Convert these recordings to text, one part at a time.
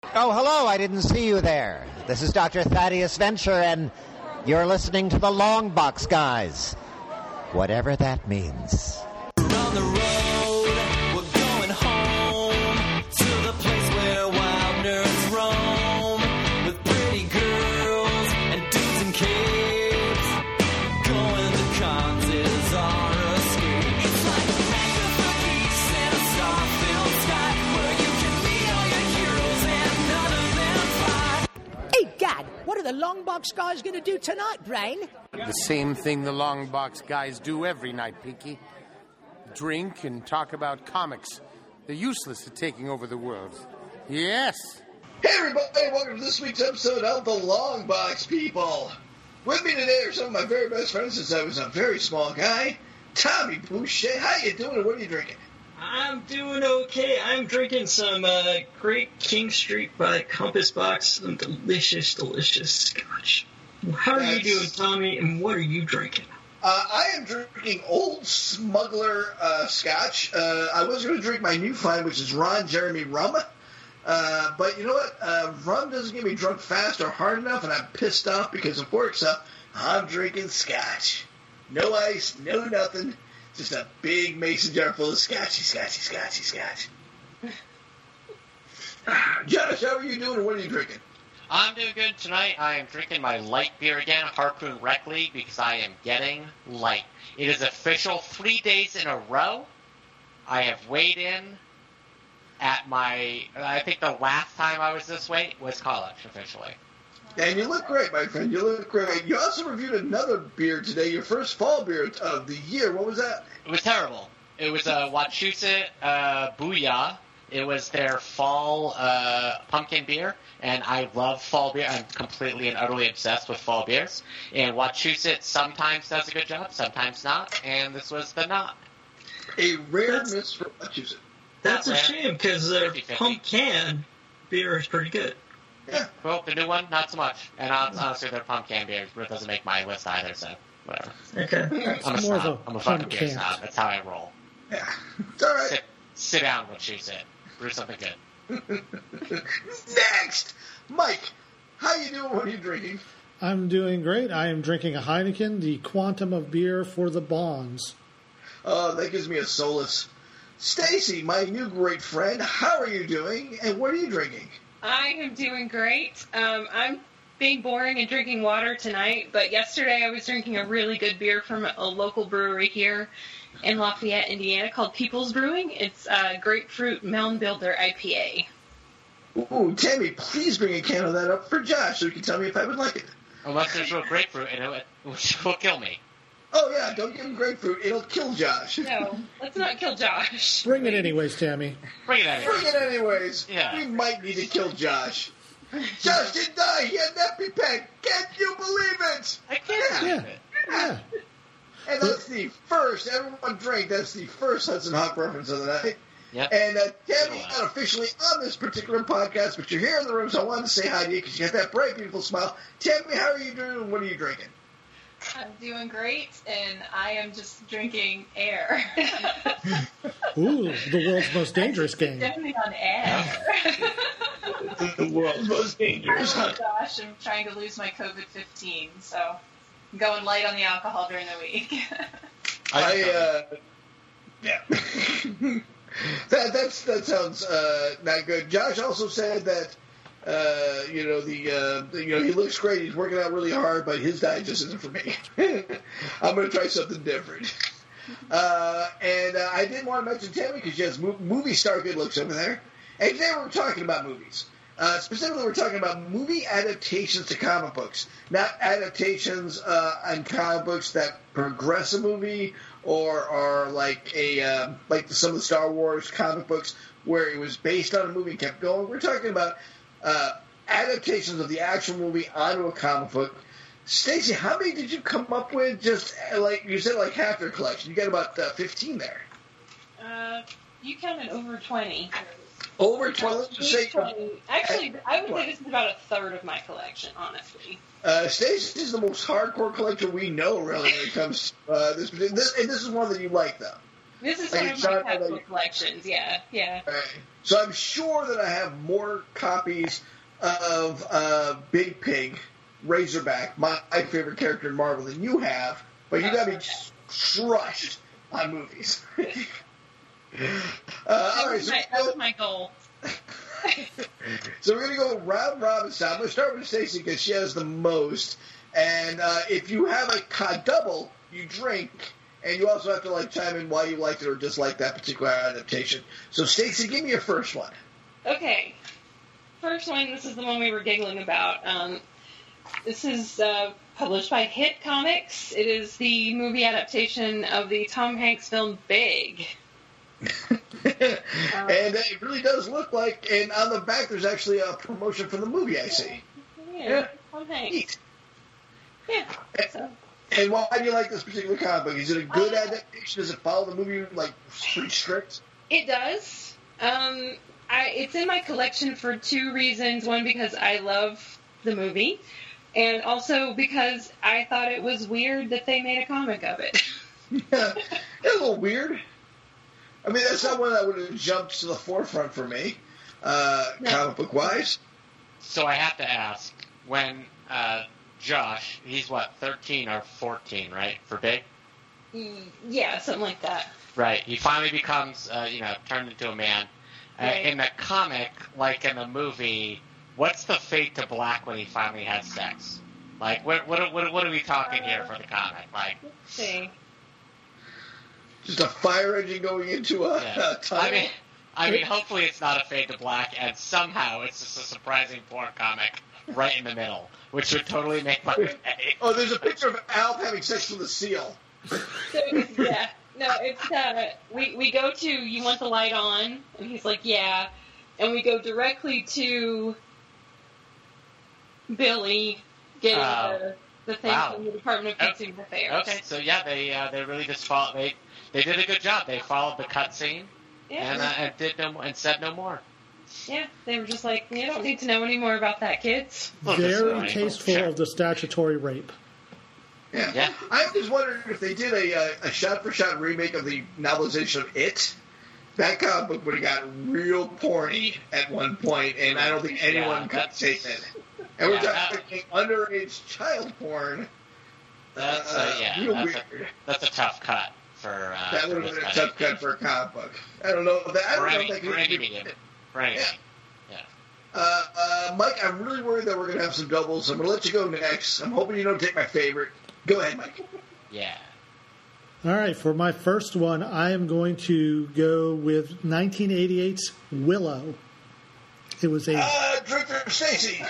Oh, hello, I didn't see you there. This is Dr. Thaddeus Venture, and you're listening to the Long Box Guys. Whatever that means. We're on the road, we're going home to the place where wild nerds roam with pretty girls and dudes and kids. Going to cons is our escape. It's like Mecca for geeks in a star-filled sky where you can meet all your heroes and none of them fly. Hey, Gad, what are the Long Box Guys going to do tonight, Brain? The same thing the Long Box Guys do every night, Pinky. Drink and talk about comics. They're useless at taking over the world. Yes. Hey everybody, welcome to this week's episode of The Long Box People. With me today are some of my very best friends since I was a very small guy. Tommy Boucher, how you doing and what are you drinking? I'm doing okay. I'm drinking some Great King Street by Compass Box, some delicious, delicious scotch. How are you doing, Tommy, and what are you drinking? I am drinking Old Smuggler Scotch. I was going to drink my new find, which is Ron Jeremy Rum. But you know what? Rum doesn't get me drunk fast or hard enough, and I'm pissed off because of work, so I'm drinking Scotch. No ice, no nothing. Just a big mason jar full of scotchy. Josh, how are you doing and what are you drinking? I'm doing good tonight. I am drinking my light beer again, Harpoon Rec League, because I am getting light. It is official 3 days in a row. I have weighed in at I think the last time I was this weight was college, officially. And you look great, my friend. You look great. You also reviewed another beer today, your first fall beer of the year. What was that? It was terrible. It was a Wachusett Booyah. It was their fall pumpkin beer, and I love fall beer. I'm completely and utterly obsessed with fall beers. And Wachusett sometimes does a good job, sometimes not, and this was the not. A rare miss for Wachusett. That's a shame, because their pumpkin beer is pretty good. Yeah. Well, the new one, not so much. And honestly, their pumpkin beer doesn't make my list either, so whatever. Okay. I'm a snob. I'm a fucking beer snob. That's how I roll. Yeah. It's all right. Sit down, Wachusett. Brew something good. Next! Mike, how you doing? What are you drinking? I'm doing great. I am drinking a Heineken, the quantum of beer for the bonds. Oh, that gives me a solace. Stacy, my new great friend, how are you doing, and what are you drinking? I am doing great. I'm being boring and drinking water tonight, but yesterday I was drinking a really good beer from a local brewery here in Lafayette, Indiana, called People's Brewing. It's Grapefruit Mound Builder IPA. Ooh, Tammy, please bring a can of that up for Josh so he can tell me if I would like it. Unless there's real grapefruit in it, which will kill me. Oh, yeah, don't give him grapefruit. It'll kill Josh. No, let's not kill Josh. Bring it anyways, Tammy. Bring it anyways. Yeah. We might need to kill Josh. Josh didn't die. He had an EpiPen. Can't you believe it? I can't believe it. Yeah. And that's the first, everyone drink, that's the first Hudson Hawk reference of the night. Yep. And Tammy's not officially on this particular podcast, but you're here in the room, so I wanted to say hi to you because you got that bright, beautiful smile. Tammy, how are you doing and what are you drinking? I'm doing great, and I am just drinking air. Ooh, the world's most dangerous game. Definitely on air. The world's most dangerous. Oh, gosh, I'm trying to lose my COVID-19, so I'm going light on the alcohol during the week. Yeah. that sounds not good. Josh also said that he looks great. He's working out really hard, but his diet just isn't for me. I'm going to try something different. And I didn't want to mention Tammy because she has movie star good looks over there. And today we're talking about movies. Specifically, we're talking about movie adaptations to comic books, not adaptations on comic books that progress a movie or are like some of the Star Wars comic books where it was based on a movie and kept going. We're talking about adaptations of the actual movie onto a comic book. Stacey, how many did you come up with? Just like you said, like half your collection. You got about 15 there. You counted over 20. Over 20? Actually, I would say this is about a third of my collection, honestly. Stacey is the most hardcore collector we know, really, when it comes to this. And this is one that you like, though. This is Like, one of it's my not pet like- book collections. Yeah. Right. So I'm sure that I have more copies of Big Pig, Razorback, my favorite character in Marvel, than you have, but you got me crushed on movies. All right, so That was my goal. So we're going to go round robin style. I'm going to start with Stacey because she has the most. And if you have a double, you drink. And you also have to chime in why you liked it or disliked that particular adaptation. So Stacey, give me your first one. Okay. First one, this is the one we were giggling about. This is published by Hit Comics. It is the movie adaptation of the Tom Hanks film Big. And it really does look like, and on the back there's actually a promotion for the movie, I see. Yeah. Tom Hanks. Neat. Yeah. So. And why do you like this particular comic book? Is it a good adaptation? Does it follow the movie pretty strict? It does. It's in my collection for two reasons. One, because I love the movie, and also because I thought it was weird that they made a comic of it. Yeah, it's a little weird. I mean, that's not one that would have jumped to the forefront for me, comic book wise. So I have to ask, when Josh, he's 13 or 14, right, for Big? Yeah, something like that. Right. He finally becomes, turned into a man. Right. In the comic, like in the movie, what's the fade to black when he finally has sex? Like, what are we talking here for the comic? Like, Let's see. Just a fire engine going into a tunnel. I mean, hopefully it's not a fade to black, and somehow it's just a surprising porn comic right in the middle, which would totally make my day. Oh, there's a picture of Alf having sex with a seal. So, yeah. No, it's, we go to, you want the light on? And he's like, yeah. And we go directly to Billy getting the thing from the Department of Consumer Affairs. Okay, so yeah, they really just followed. They did a good job. They followed the cutscene and did and said no more. Yeah, they were just like, you don't need to know any more about that, kids. Very tasteful of the statutory rape. Yeah. I'm just wondering if they did a shot-for-shot remake of the novelization of It. That comic book would have gotten real porny at one point, and I don't think anyone could take it. And we're talking underage child porn. That's weird. That's a tough cut for. That would have been a tough cut for a comic book. I don't know. For any medium. Mike, I'm really worried that we're going to have some doubles. I'm going to let you go next. I'm hoping you don't take my favorite. Go ahead, Mike. Yeah. All right, for my first one, I am going to go with 1988's Willow. It was a Drinker Stacy.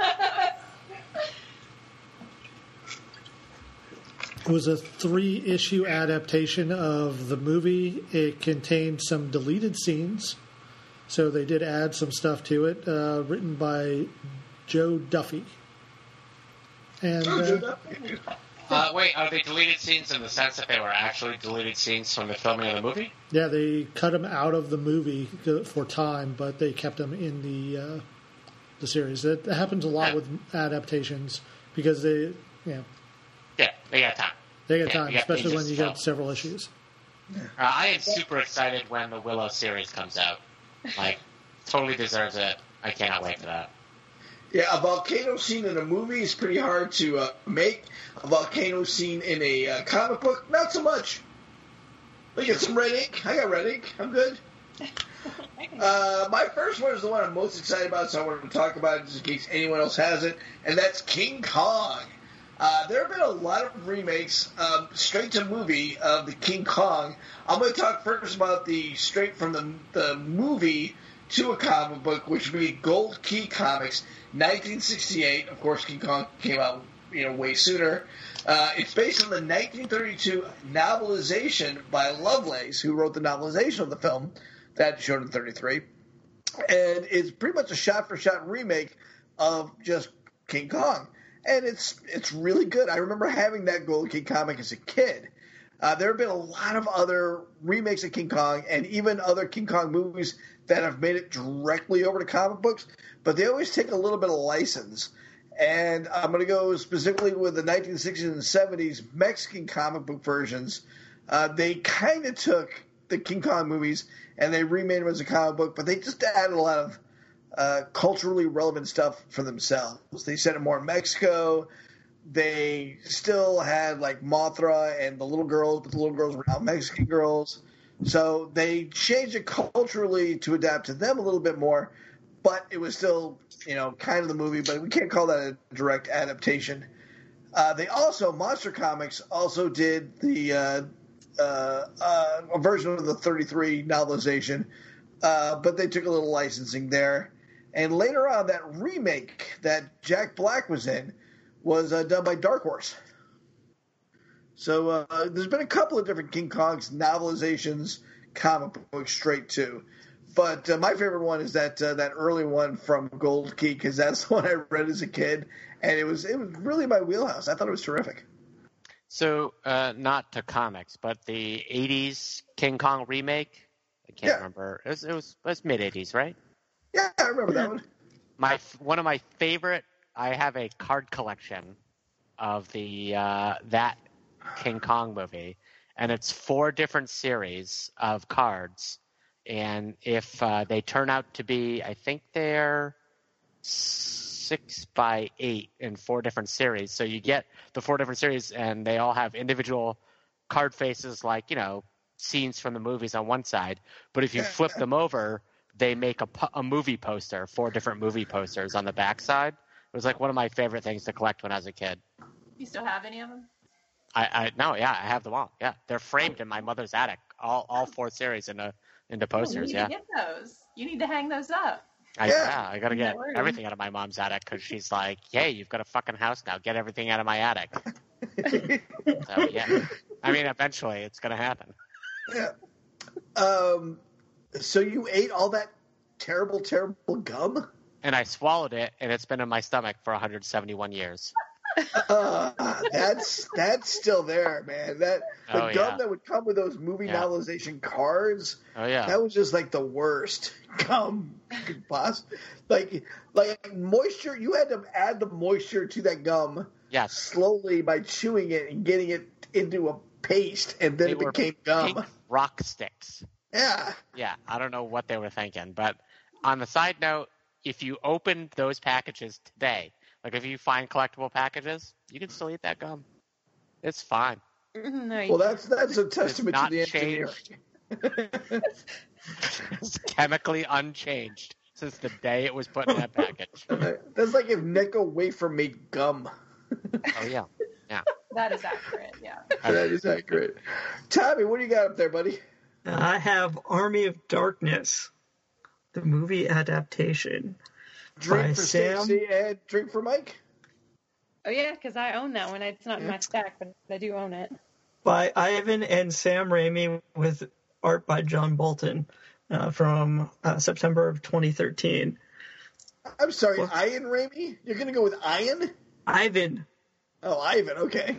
It was a 3-issue adaptation of the movie. It contained some deleted scenes, so they did add some stuff to it. Written by Joe Duffy. And wait, are they deleted scenes in the sense that they were actually deleted scenes from the filming of the movie? Yeah, they cut them out of the movie for time, but they kept them in the series. That happens a lot with adaptations because they got time. They got time, especially when you film. got several issues. I am super excited when the Willow series comes out. Like, totally deserves it. I cannot wait for that. Yeah, a volcano scene in a movie is pretty hard to make. A volcano scene in a comic book, not so much. Look at some red ink. I got red ink. I'm good. My first one is the one I'm most excited about, so I wanted to talk about it just in case anyone else has it, and that's King Kong. There have been a lot of remakes, straight to movie, of the King Kong. I'm going to talk first about the straight from the movie to a comic book, which would be Gold Key Comics, 1968. Of course, King Kong came out, way sooner. It's based on the 1932 novelization by Lovelace, who wrote the novelization of the film that showed in 1933, and it's pretty much a shot-for-shot remake of just King Kong. And it's really good. I remember having that Gold King comic as a kid. There have been a lot of other remakes of King Kong and even other King Kong movies that have made it directly over to comic books, but they always take a little bit of license. And I'm going to go specifically with the 1960s and 70s Mexican comic book versions. They kind of took the King Kong movies and they remade them as a comic book, but they just added a lot of culturally relevant stuff for themselves. They set it more in Mexico. They still had like Mothra and the little girls, but the little girls were now Mexican girls. So they changed it culturally to adapt to them a little bit more, but it was still, kind of the movie, but we can't call that a direct adaptation. Monster Comics also did a version of the 33 novelization, but they took a little licensing there. And later on, that remake that Jack Black was in was done by Dark Horse. So there's been a couple of different King Kong's novelizations, comic books straight to. But my favorite one is that early one from Gold Key, because that's the one I read as a kid, and it was really my wheelhouse. I thought it was terrific. So not to comics, but the '80s King Kong remake. I can't remember. It was mid '80s, right? Yeah, I remember that one. One of my favorite. I have a card collection of the that King Kong movie, and it's 4 different series of cards. And if they turn out to be, I think they're 6x8 in 4 different series. So you get the 4 different series, and they all have individual card faces, like scenes from the movies on one side. But if you flip them over, they make a movie poster, 4 different movie posters on the back side. It was like one of my favorite things to collect when I was a kid. You still have any of them? I have them all. Yeah, they're framed in my mother's attic. All 4 series into posters. You need to get those. You need to hang those up. I gotta get everything out of my mom's attic because she's like, "Hey, you've got a fucking house now. Get everything out of my attic." So yeah, I mean, eventually it's gonna happen. Yeah. So you ate all that terrible, terrible gum? And I swallowed it, and it's been in my stomach for 171 years. That's still there, man. The gum that would come with those movie novelization cards. Oh yeah, that was just like the worst gum you could possibly. Like moisture. You had to add the moisture to that gum. Yes. Slowly by chewing it and getting it into a paste, and then it became gum. Pink rock sticks. Yeah. Yeah, I don't know what they were thinking, but on the side note, if you open those packages today, like if you find collectible packages, you can still eat that gum. It's fine. No, well, that's a testament to the engineering. It's chemically unchanged since the day it was put in that package. That's like if Necco Wafer made gum. Oh yeah, yeah. That is accurate. Yeah. That is accurate. Tommy, what do you got up there, buddy? I have Army of Darkness, the movie adaptation. Drink for Stacey and drink for Mike? Oh, yeah, because I own that one. It's not in my stack, but I do own it. By Ivan and Sam Raimi with art by John Bolton from September of 2013. I'm sorry, Ian Raimi? You're going to go with Ian? Ivan. Oh, Ivan, okay.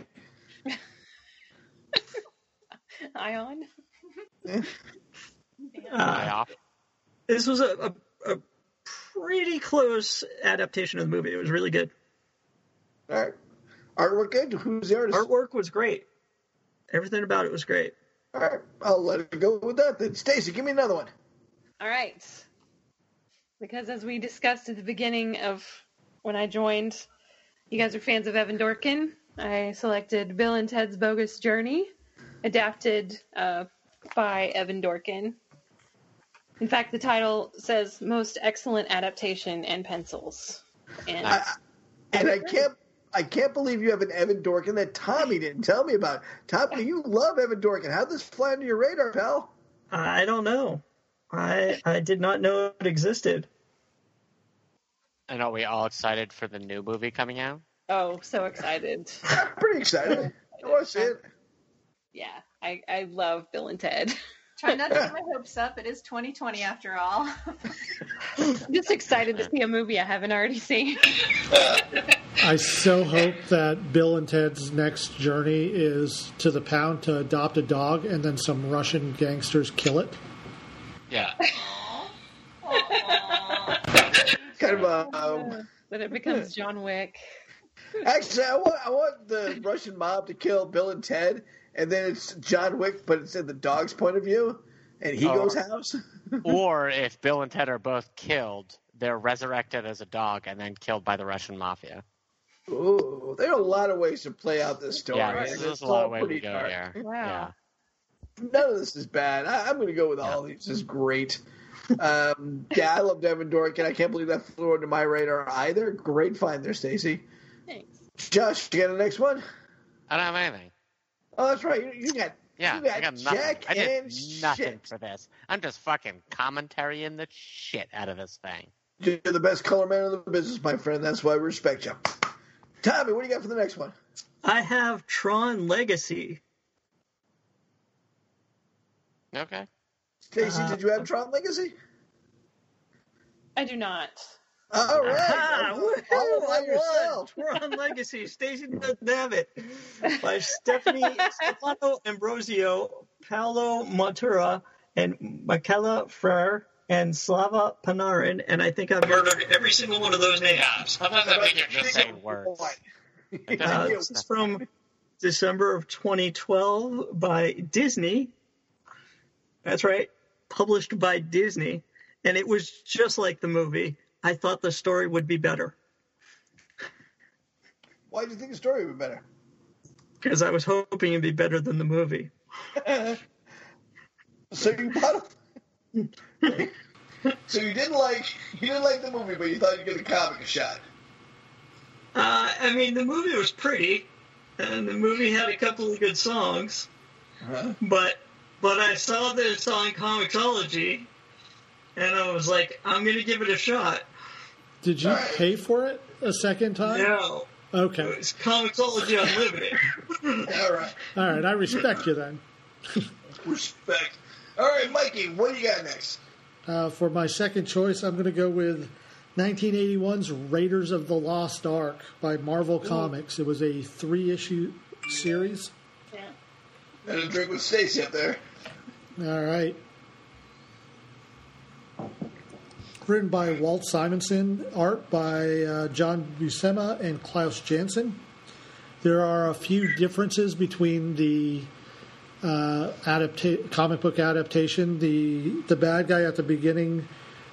Ion? This was a pretty close adaptation of the movie. It was really good. All right. Artwork good? Who's the artist? Artwork was great. Everything about it was great. All right. I'll let it go with that then. Stacey, give me another one. All right. Because as we discussed at the beginning of when I joined, you guys are fans of Evan Dorkin. I selected Bill and Ted's Bogus Journey, adapted by Evan Dorkin. In fact, the title says "Most Excellent Adaptation and Pencils." And I can't believe you have an Evan Dorkin that Tommy didn't tell me about. Tommy, you love Evan Dorkin. How'd this fly under your radar, pal? I don't know. I did not know it existed. And are we all excited for the new movie coming out? Oh, so excited. Pretty excited. I want to see it. Yeah, I love Bill and Ted. Try not to get my hopes up. It is 2020 after all. I'm just excited to see a movie I haven't already seen. I so hope that Bill and Ted's next journey is to the pound to adopt a dog and then some Russian gangsters kill it. Yeah. Kind of That it becomes John Wick. Actually, I want the Russian mob to kill Bill and Ted, and then it's John Wick, but it's in the dog's point of view. and he goes house. Or if Bill and Ted are both killed, they're resurrected as a dog and then killed by the Russian mafia. Ooh, there are a lot of ways to play out this story. Yeah, there's It's a lot all of ways to pretty go dark. here. Wow. Yeah. None of this is bad. I'm going to go with all these. This is great. I love Devin Dorkin. I can't believe that flew under my radar either. Great find there, Stacey. Thanks. Josh, you got the next one? I don't have anything. Oh, that's right. You got Yeah, you got I got nothing. Jack I did and nothing shit. for this. I'm just fucking commentarying the shit out of this thing. You're the best color man in the business, my friend. That's why we respect you. Tommy, what do you got for the next one? I have Tron Legacy. Okay. Stacey, did you have Tron Legacy? I do not. All right. Ah, All woohoo, by I yourself. won. Tron Legacy. Stacey doesn't have it. By Stefano Ambrosio, Paolo Montura, and Michaela Frere, and Slava Panarin. And I think I've murdered every single one of those names. Yeah, sometimes I think you're just saying words. This is from December of 2012 by Disney. That's right. Published by Disney. And it was just like the movie. I thought the story would be better. Why do you think the story would be better? Because I was hoping it'd be better than the movie. So you bought it. So you didn't like the movie, but you thought you'd give the comic a shot. I mean, the movie was pretty, and the movie had a couple of good songs. Uh-huh. But I saw that it's on Comixology, and I was like, I'm going to give it a shot. Did you pay for it a second time? No. Okay. It's Comixology Unlimited. All right. All right. I respect you then. Respect. All right, Mikey, what do you got next? For my second choice, I'm going to go with 1981's Raiders of the Lost Ark by Marvel Comics. It was a 3-issue series. Yeah. And a drink with Stacey up there. All right. Written by Walt Simonson, art by John Buscema and Klaus Janson. There are a few differences between the comic book adaptation. The bad guy at the beginning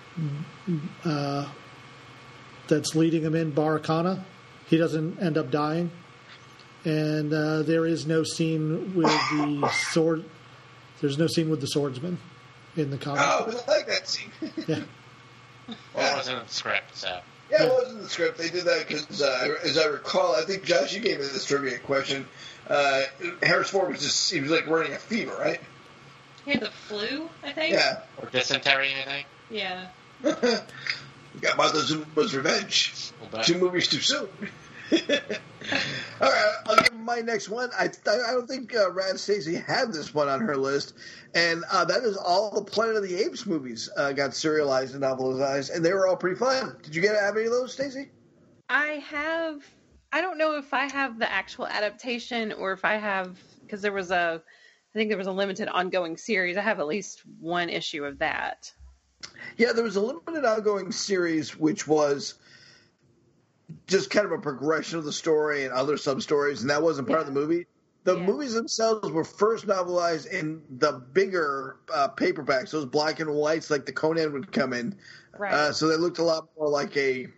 that's leading him in, Barakana, he doesn't end up dying. And there is no scene with the sword. There's no scene with the swordsman in the comic. Oh, I like that scene. Yeah. Well, it wasn't in the script, so. Yeah, it was in the script. They did that because, as I recall, I think, Josh, you gave me this trivia question. Harris Ford he was like running a fever, right? He had the flu, I think. Yeah. Or dysentery, I think. Yeah. Got Martha Zuma's Revenge. Well, 2 movies too soon. All right, I'll give my next one. I don't think Rad Stacey had this one on her list, and that is all the Planet of the Apes movies got serialized and novelized, and they were all pretty fun. Did you have any of those, Stacey? I don't know if I have the actual adaptation or if I have, because I think there was a limited ongoing series. I have at least one issue of that. Yeah, there was a limited ongoing series which was just kind of a progression of the story and other sub-stories, and that wasn't part of the movie. The movies themselves were first novelized in the bigger paperbacks, those black and whites, like the Conan would come in. Right. So they looked a lot more like a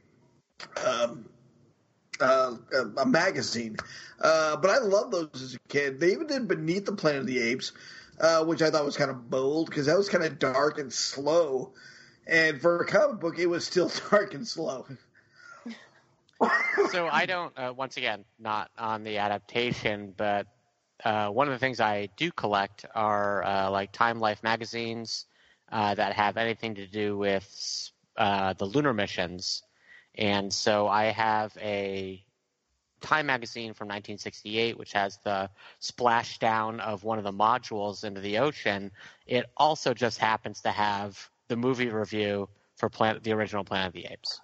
magazine. But I loved those as a kid. They even did Beneath the Planet of the Apes, which I thought was kind of bold because that was kind of dark and slow. And for a comic book, it was still dark and slow. So I don't, once again, not on the adaptation, but one of the things I do collect are like Time Life magazines that have anything to do with the lunar missions. And so I have a Time magazine from 1968, which has the splashdown of one of the modules into the ocean. It also just happens to have the movie review for the original Planet of the Apes.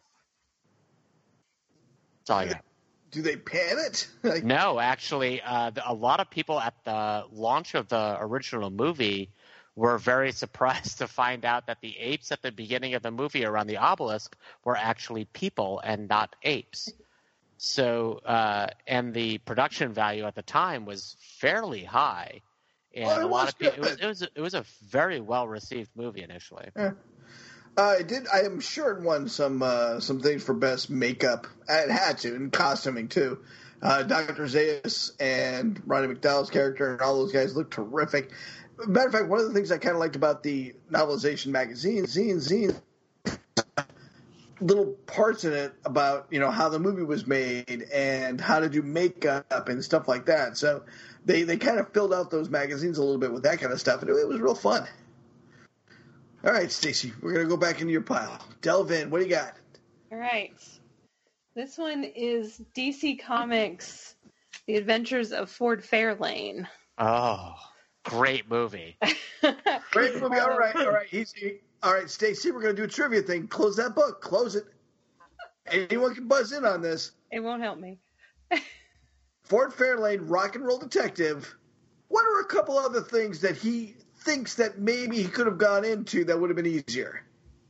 That's all I got. Do they pan it? No, actually, a lot of people at the launch of the original movie were very surprised to find out that the apes at the beginning of the movie around the obelisk were actually people and not apes. So, and the production value at the time was fairly high. And a lot of people. It was a very well received movie initially. Yeah. It did. I am sure it won some things for best makeup. It had to, and costuming too. Dr. Zaius and Roddy McDowell's character and all those guys look terrific. Matter of fact, one of the things I kind of liked about the novelization magazine, zine, little parts in it about how the movie was made and how to do makeup and stuff like that. So they kind of filled out those magazines a little bit with that kind of stuff, and it was real fun. All right, Stacy, we're going to go back into your pile. Delve in. What do you got? All right. This one is DC Comics, The Adventures of Ford Fairlane. Oh, great movie. Great movie. All right. Easy. All right, Stacy, we're going to do a trivia thing. Close that book. Close it. Anyone can buzz in on this. It won't help me. Ford Fairlane, rock and roll detective. What are a couple other things that he thinks that maybe he could have gone into that would have been easier?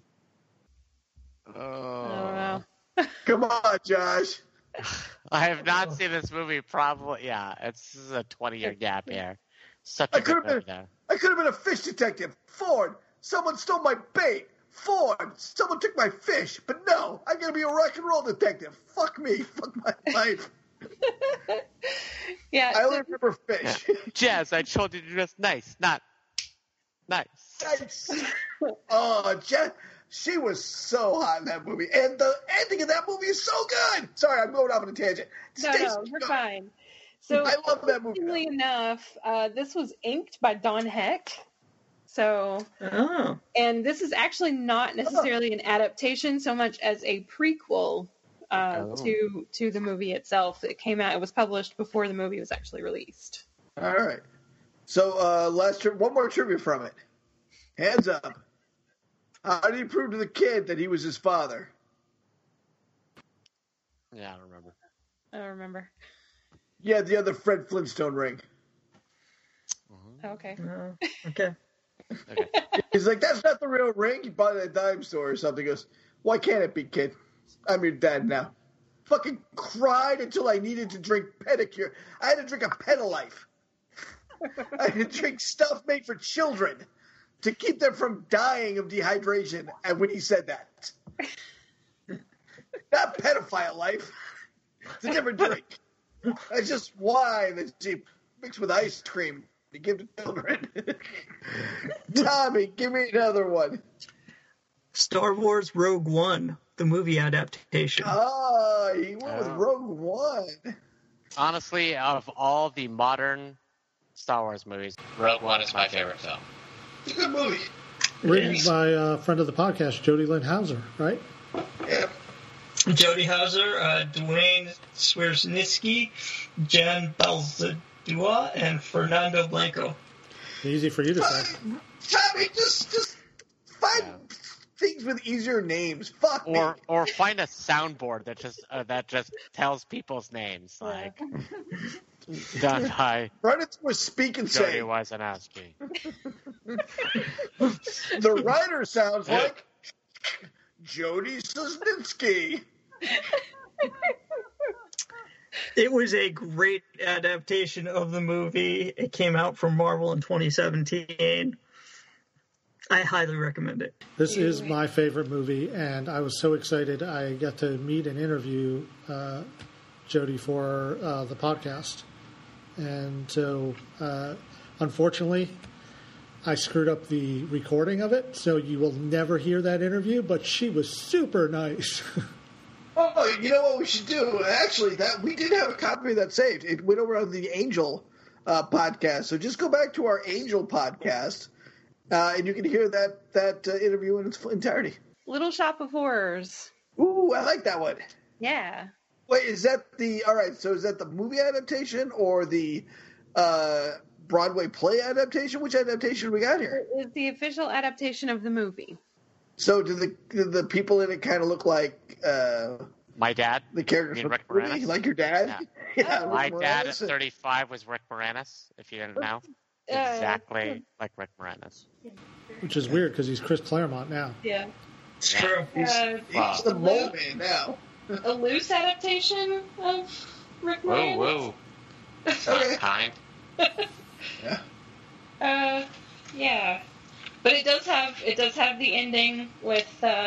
Oh. Come on, Josh. I have not seen this movie probably. Yeah, it's a 20-year gap here. Such a good movie, though. I could have been a fish detective. Ford, someone stole my bait. Ford, someone took my fish. But no, I'm going to be a rock and roll detective. Fuck me. Fuck my life. Yeah, I only remember fish. Yeah. Jazz, I told you to dress nice, not nice. Nice. Oh, Jazz. She was so hot in that movie. And the ending of that movie is so good. Sorry, I'm going off on a tangent. No, you're fine. So, I love that movie. Interestingly enough, this was inked by Don Heck. So, and this is actually not necessarily an adaptation so much as a prequel to the movie itself. It came out. It was published before the movie was actually released. All right. So, one more trivia from it. Hands up. How did he prove to the kid that he was his father? Yeah, I don't remember. I don't remember. Yeah, the other Fred Flintstone ring. Okay. Okay. He's like, that's not the real ring. He bought it at a dime store or something. He goes, why can't it be, kid? I'm your dad now. Fucking cried until I needed to drink pedicure. I had to drink a Pedalife. I had to drink stuff made for children to keep them from dying of dehydration. And when he said that, not pedophile life. It's a different drink. It's just wine that you mix with ice cream to give to children. Tommy, give me another one. Star Wars Rogue One, the movie adaptation. Oh, he went with Rogue One. Honestly, out of all the modern Star Wars movies, Rogue One is my favorite film. It's a good movie. Written by a friend of the podcast, Jody Lynn Hauser, right? Yeah. Jody Hauser, Dwayne Swierczynski, Jan Balzadua, and Fernando Blanco. Easy for you to say. Tommy, just find things with easier names. Fuck me. Or find a soundboard that just tells people's names, like done by Run it through a speak and say. Jody Wyszynski. The writer sounds like Jody Sosninsky. It was a great adaptation of the movie. It came out from Marvel in 2017. I highly recommend it. This is my favorite movie, and I was so excited I got to meet and interview Jody for the podcast. And so, unfortunately, I screwed up the recording of it, so you will never hear that interview, but she was super nice. Oh, you know what we should do? Actually, that we did have a copy of that saved. It went over on the Angel podcast. So just go back to our Angel podcast, and you can hear that interview in its entirety. Little Shop of Horrors. Ooh, I like that one. Yeah. Wait, is that all right, so is that the movie adaptation or the Broadway play adaptation? Which adaptation we got here? It's the official adaptation of the movie. So do the people in it kind of look like my dad? The characters from Rick the movie? Moranis? Like your dad? Yeah. My dad at 35 was Rick Moranis, if you didn't know. Exactly like Rick Moranis. Which is weird because he's Chris Claremont now. Yeah. It's true. He's the mole man now. A loose adaptation of Rick Moranis. Whoa. That's not kind. Yeah. Yeah. But it does have the ending with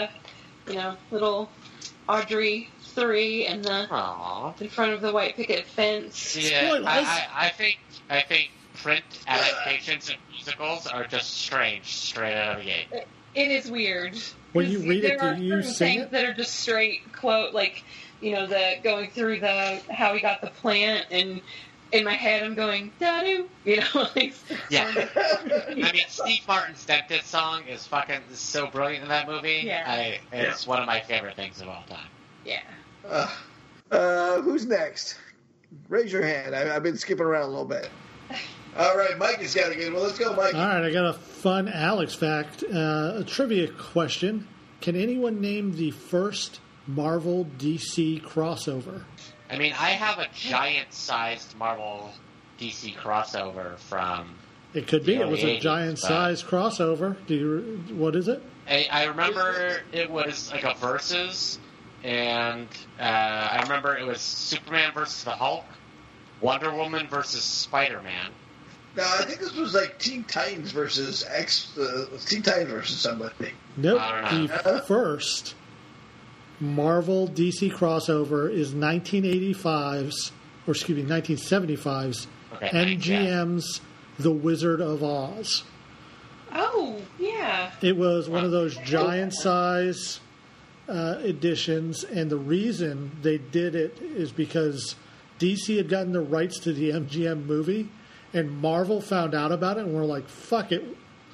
little Audrey 3 and in front of the white picket fence. Yeah, I think print adaptations of musicals are just strange straight out of the gate. It is weird. When you read it, do you certain sing things it? that are just straight quote, like the going through how he got the plant, and in my head I'm going da-doo, like Yeah. I mean, Steve Martin's Dentist song is so brilliant in that movie. Yeah. It's one of my favorite things of all time. Yeah. Who's next? Raise your hand. I've been skipping around a little bit. All right, Mike has got to get. Well, let's go, Mike. All right, I got a fun Alex fact, a trivia question. Can anyone name the first Marvel DC crossover? I mean, I have a giant-sized Marvel DC crossover from. It could be. the It was early a 80s, giant-sized crossover. What is it? I remember it was like a Versus, and I remember it was Superman versus the Hulk, Wonder Woman versus Spider-Man. No, I think this was like Teen Titans versus Teen Titans versus somebody. Nope. I don't know. The first Marvel DC crossover is 1975's 1975's MGM's The Wizard of Oz. Oh, yeah. It was one of those giant-size editions, and the reason they did it is because DC had gotten the rights to the MGM movie, and Marvel found out about it and were like, fuck it.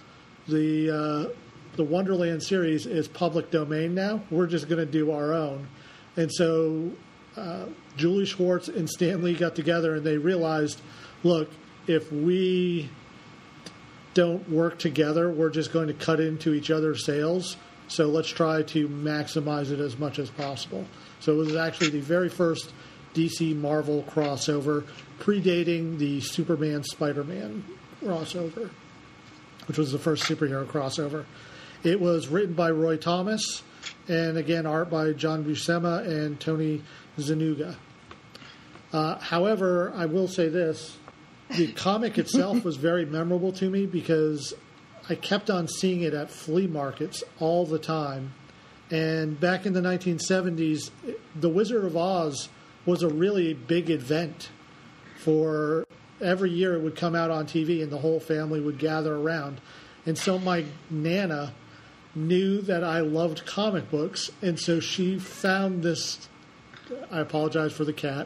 The Wonderland series is public domain now. We're just going to do our own. And so Julie Schwartz and Stan Lee got together and they realized, look, if we don't work together, we're just going to cut into each other's sales. So let's try to maximize it as much as possible. So it was actually the very first DC Marvel crossover, predating the Superman Spider-Man crossover, which was the first superhero crossover. It was written by Roy Thomas, and again, art by John Buscema and Tony Zuniga. However, I will say this. The comic itself was very memorable to me because I kept on seeing it at flea markets all the time. And back in the 1970s, The Wizard of Oz was a really big event. For every year it would come out on TV and the whole family would gather around. And so my Nana knew that I loved comic books, and so she found this. I apologize for the cat.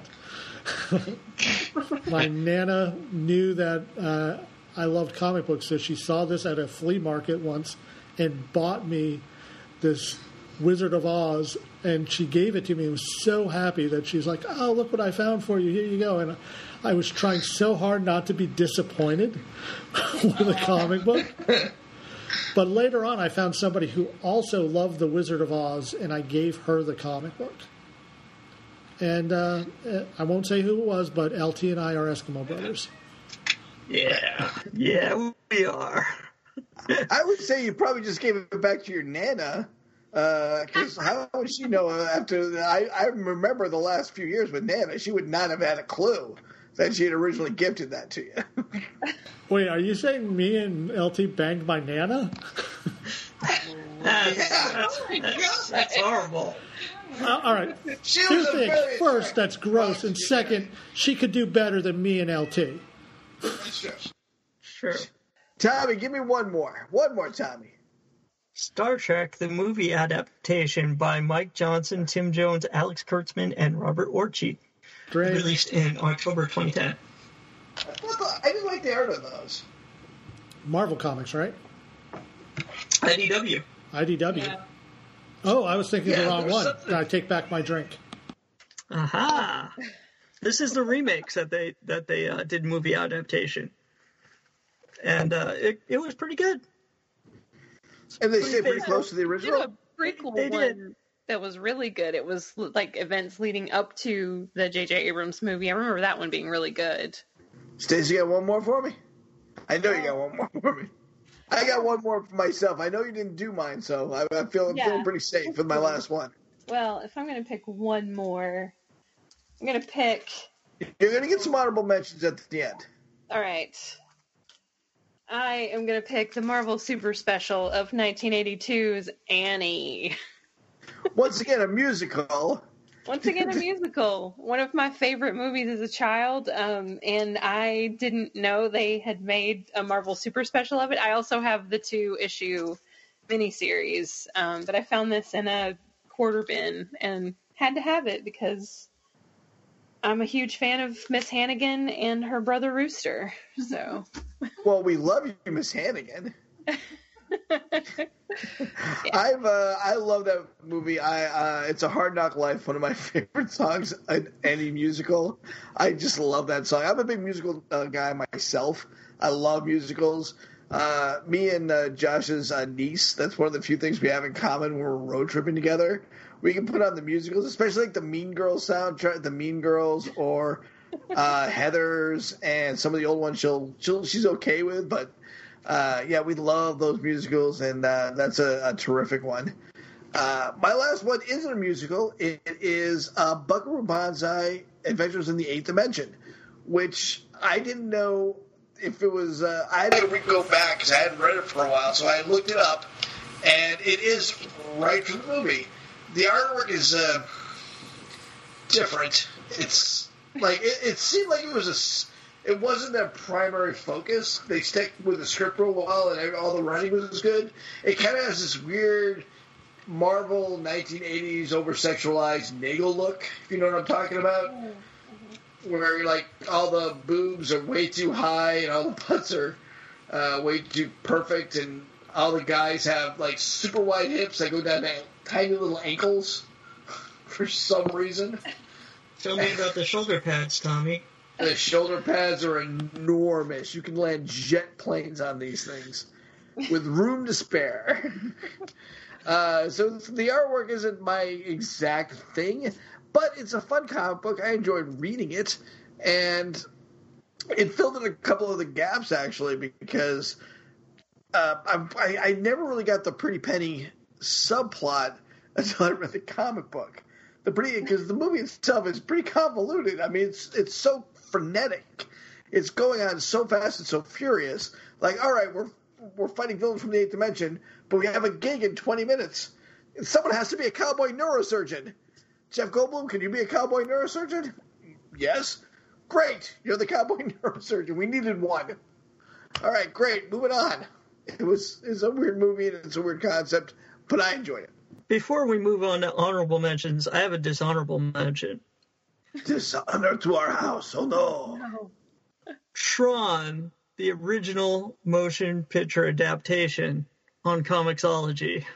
My Nana knew that I loved comic books, so she saw this at a flea market once and bought me this Wizard of Oz, and she gave it to me and was so happy that she's like, oh, look what I found for you. Here you go. And I was trying so hard not to be disappointed with a comic book. But later on, I found somebody who also loved The Wizard of Oz, and I gave her the comic book. And I won't say who it was, but LT and I are Eskimo brothers. Yeah, we are. I would say you probably just gave it back to your Nana. Because how would she know after... I remember the last few years with Nana, she would not have had a clue that she had originally gifted that to you. Wait, are you saying me and LT banged my Nana? That's horrible. All right. Two things. First, that's gross. And second, she could do better than me and LT. Sure. Tommy, give me one more. One more, Tommy. Star Trek, the movie adaptation by Mike Johnson, Tim Jones, Alex Kurtzman, and Robert Orci. Great. Released in October 2010. I didn't like the art of those. Marvel Comics, right? IDW. IDW. Yeah. Oh, I was thinking the wrong one. something- I take back my drink. Aha! This is the remakes that they did movie adaptation, and it was pretty good. And they stay pretty close to the Did original? a prequel They one did. that was really good. It was like events leading up to the J.J. Abrams movie. I remember that one being really good. Stacey, you got one more for me? I know you got one more for me. I got one more for myself. I know you didn't do mine, so I'm feeling pretty safe with my last one. Well, if I'm going to pick one more, I'm going to pick... You're going to get some honorable mentions at the end. All right. I am going to pick the Marvel Super Special of 1982's Annie. Once again, a musical. Once again, a musical. One of my favorite movies as a child, and I didn't know they had made a Marvel Super Special of it. I also have the 2-issue miniseries, but I found this in a quarter bin and had to have it because I'm a huge fan of Miss Hannigan and her brother Rooster. So, well, we love you, Miss Hannigan. I love that movie. It's A Hard Knock Life, one of my favorite songs in any musical. I just love that song. I'm a big musical guy myself. I love musicals. Me and Josh's niece, that's one of the few things we have in common when we're road tripping together. We can put on the musicals, especially like the Mean Girls soundtrack, the Mean Girls or Heathers, and some of the old ones she's okay with, but yeah, we love those musicals, and that's a terrific one. My last one isn't a musical. It is Buckaroo Banzai Adventures in the Eighth Dimension, which I didn't know if it was... I had to go back because I hadn't read it for a while, so I looked it up, and it is right from the movie. The artwork is different. It's like it seemed like it wasn't their primary focus. They stick with the script for a while, and all the writing was good. It kind of has this weird Marvel 1980s over-sexualized Nagel look, if you know what I'm talking about. Where, like, all the boobs are way too high, and all the butts are way too perfect, and all the guys have, like, super wide hips that go down to tiny little ankles for some reason. Tell me about the shoulder pads, Tommy. The shoulder pads are enormous. You can land jet planes on these things with room to spare. So the artwork isn't my exact thing, but it's a fun comic book. I enjoyed reading it, and it filled in a couple of the gaps, actually, because I never really got the Pretty Penny subplot until I read the comic book. Because the movie itself is pretty convoluted. I mean, it's so frenetic. It's going on so fast and so furious. Like, all right, we're fighting villains from the Eighth Dimension, but we have a gig in 20 minutes. And someone has to be a cowboy neurosurgeon. Jeff Goldblum, can you be a cowboy neurosurgeon? Yes. Great. You're the cowboy neurosurgeon. We needed one. All right, great. Moving on. It's a weird movie and it's a weird concept, but I enjoyed it. Before we move on to honorable mentions, I have a dishonorable mention. Dishonor to our house. Oh, no. Tron, the original motion picture adaptation on Comixology.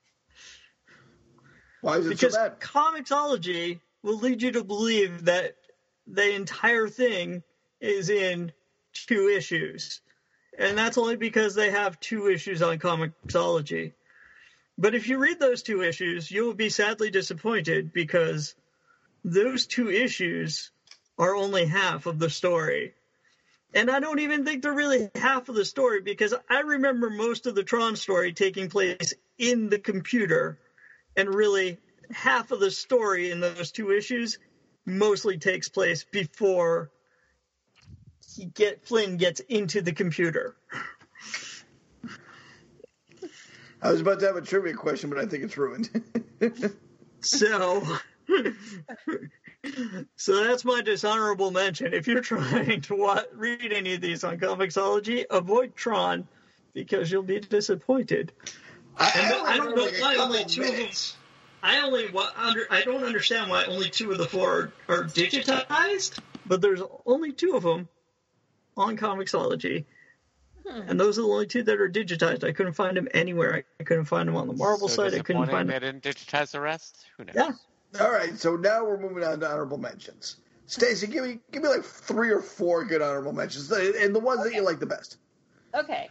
Why is it because so bad? Comixology will lead you to believe that the entire thing is in 2 issues. And that's only because they have 2 issues on Comixology. But if you read those 2 issues, you will be sadly disappointed because those 2 issues are only half of the story. And I don't even think they're really half of the story because I remember most of the Tron story taking place in the computer. And really, half of the story in those 2 issues mostly takes place before Flynn gets into the computer. I was about to have a trivia question, but I think it's ruined. So that's my dishonorable mention. If you're trying to read any of these on Comixology, avoid Tron because you'll be disappointed. I don't know why only 2 of them. I don't understand why only 2 of the 4 are digitized, but there's only 2 of them on Comixology. And those are the only 2 that are digitized. I couldn't find them anywhere. I couldn't find them on the Marvel site. I couldn't find them. They didn't digitize the rest? Who knows? Yeah. All right, so now we're moving on to honorable mentions. Stacey, give me like 3 or 4 good honorable mentions, and the ones that you like the best. Okay.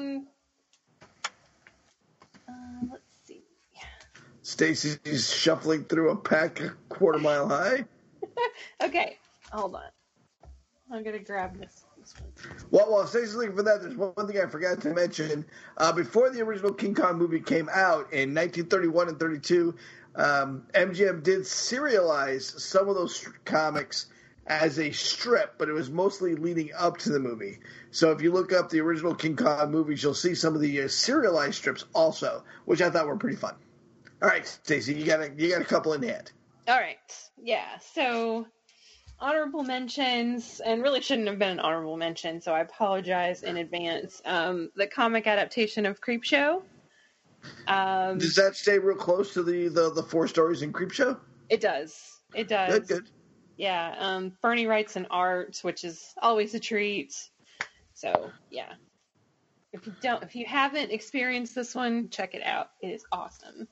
Let's see. Stacey's shuffling through a pack a quarter mile high. Okay, hold on. I'm gonna grab this one. While Stacey's looking for that, there's one thing I forgot to mention. Before the original King Kong movie came out in 1931 and 32, MGM did serialize some of those comics as a strip, but it was mostly leading up to the movie. So if you look up the original King Kong movies, you'll see some of the serialized strips also, which I thought were pretty fun. All right, Stacey, you got a couple in hand. All right. Yeah. So honorable mentions, and really shouldn't have been an honorable mention, so I apologize in advance. The comic adaptation of Creepshow. Does that stay real close to the 4 stories in Creepshow? It does. It does. Good. Yeah. Bernie writes an art, which is always a treat. So yeah. If you haven't experienced this one, check it out. It is awesome.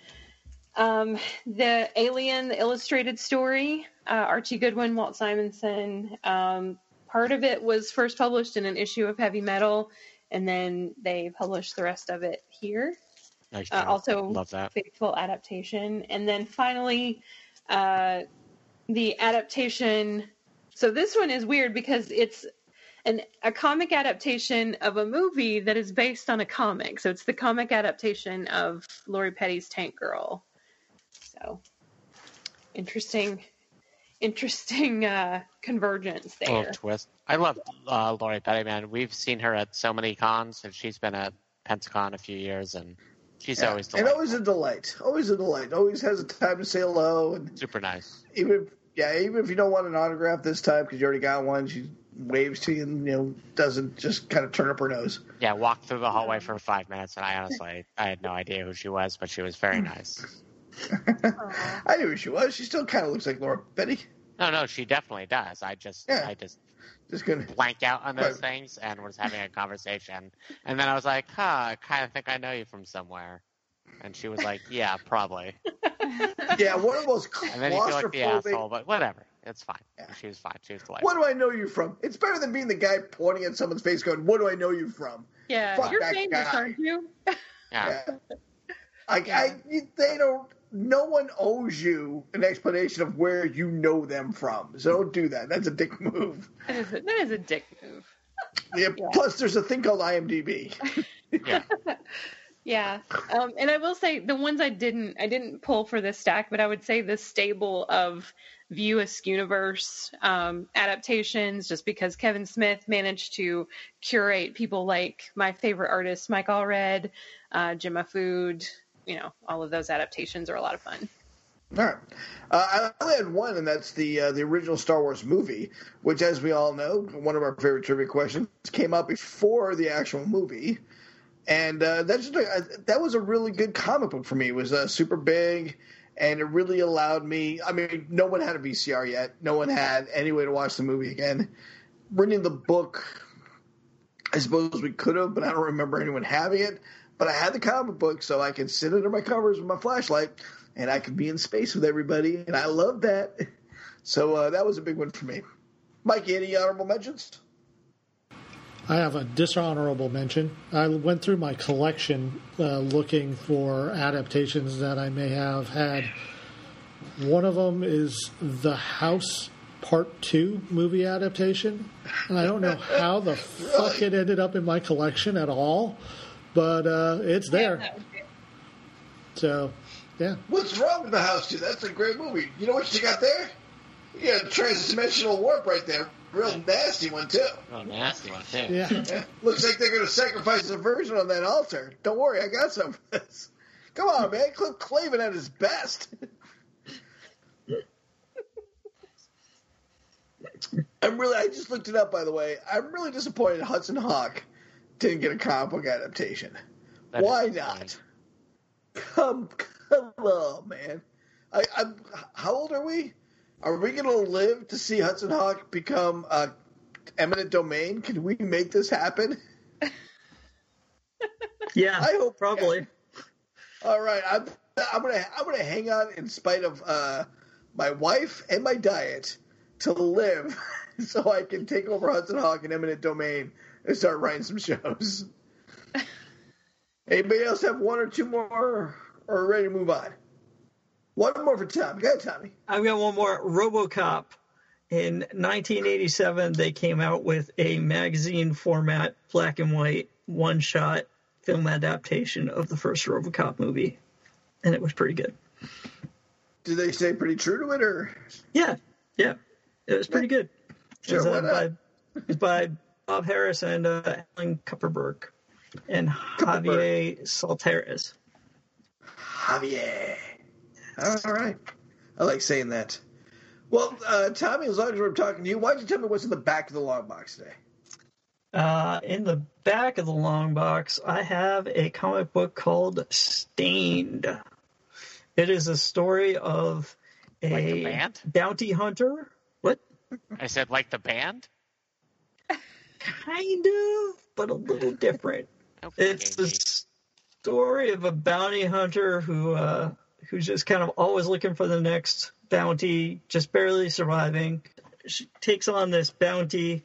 The Alien, the illustrated story, Archie Goodwin, Walt Simonson. Part of it was first published in an issue of Heavy Metal, and then they published the rest of it here. Nice Also, love that. faithful adaptation. And then finally, the adaptation. So this one is weird because it's a comic adaptation of a movie that is based on a comic. So it's the comic adaptation of Lori Petty's Tank Girl. So interesting convergence there. Little twist. I love Lori Petty, man. We've seen her at so many cons, and she's been at Pensacon a few years, and she's always delightful. And always a delight. Always a delight. Always has a time to say hello. And super nice. Even if you don't want an autograph this time because you already got one, she waves to you and doesn't just kind of turn up her nose. Yeah, walked through the hallway for 5 minutes, and I had no idea who she was, but she was very nice. I knew who she was. She still kind of looks like Laura Petty. No, she definitely does. I just gonna blank out on those things and was having a conversation, and then I was like, I kind of think I know you from somewhere, and she was like, yeah, probably. Yeah, one of those claustrophobic. And then you feel like the asshole, but whatever, it's fine. Yeah. She was fine. She was delightful. What do I know you from? It's better than being the guy pointing at someone's face, going, "What do I know you from?" Yeah, fuck you're that famous, guy. aren't you? Yeah. They don't. No one owes you an explanation of where you know them from, so don't do that. That's a dick move. That is a dick move. Yeah. Plus, there's a thing called IMDb. Yeah. Yeah. And I will say the ones I didn't pull for this stack, but I would say the stable of View Askewniverse adaptations, just because Kevin Smith managed to curate people like my favorite artist, Mike Allred, Gemma Food. All of those adaptations are a lot of fun. All right. I only had one, and that's the original Star Wars movie, which, as we all know, one of our favorite trivia questions, came out before the actual movie. And that was a really good comic book for me. It was super big, and it really allowed me – I mean, no one had a VCR yet. No one had any way to watch the movie again. Reading the book, I suppose we could have, but I don't remember anyone having it. But I had the comic book, so I could sit under my covers with my flashlight, and I could be in space with everybody, and I loved that. So that was a big one for me. Mikey, any honorable mentions? I have a dishonorable mention. I went through my collection looking for adaptations that I may have had. One of them is The House Part 2 movie adaptation. And I don't know how the fuck it ended up in my collection at all. But it's there. So, yeah. What's wrong with The House 2? That's a great movie. You know what you got there? You got a transdimensional warp right there. Real nasty one, too. Real nasty one, too. Yeah. Looks like they're going to sacrifice a virgin on that altar. Don't worry, I got some for this. Come on, man. Cliff Clavin at his best. I just looked it up, by the way. I'm really disappointed Hudson Hawk didn't get a comic book adaptation. Why not? Come on, man. How old are we? Are we going to live to see Hudson Hawk become eminent domain? Can we make this happen? Yeah, I hope probably. Yeah. All right, I'm gonna hang on in spite of my wife and my diet to live, so I can take over Hudson Hawk and eminent domain and start writing some shows. Anybody else have one or two more, or are ready to move on? One more for Tommy. Go ahead, Tommy. I've got one more. RoboCop. In 1987, they came out with a magazine format, black and white, one-shot film adaptation of the first RoboCop movie, and it was pretty good. Did they stay pretty true to it, or? Yeah. It was pretty good. Sure, why not? It's by Bob Harris and Alan Kupperberg and Javier Saltares. Javier. All right. I like saying that. Well, Tommy, as long as we're talking to you, why don't you tell me what's in the back of the long box today? In the back of the long box, I have a comic book called Stained. It is a story of Like the band? bounty hunter. What? I said, like the band? Kind of, but a little different. Okay. It's the story of a bounty hunter who's just kind of always looking for the next bounty, just barely surviving. She takes on this bounty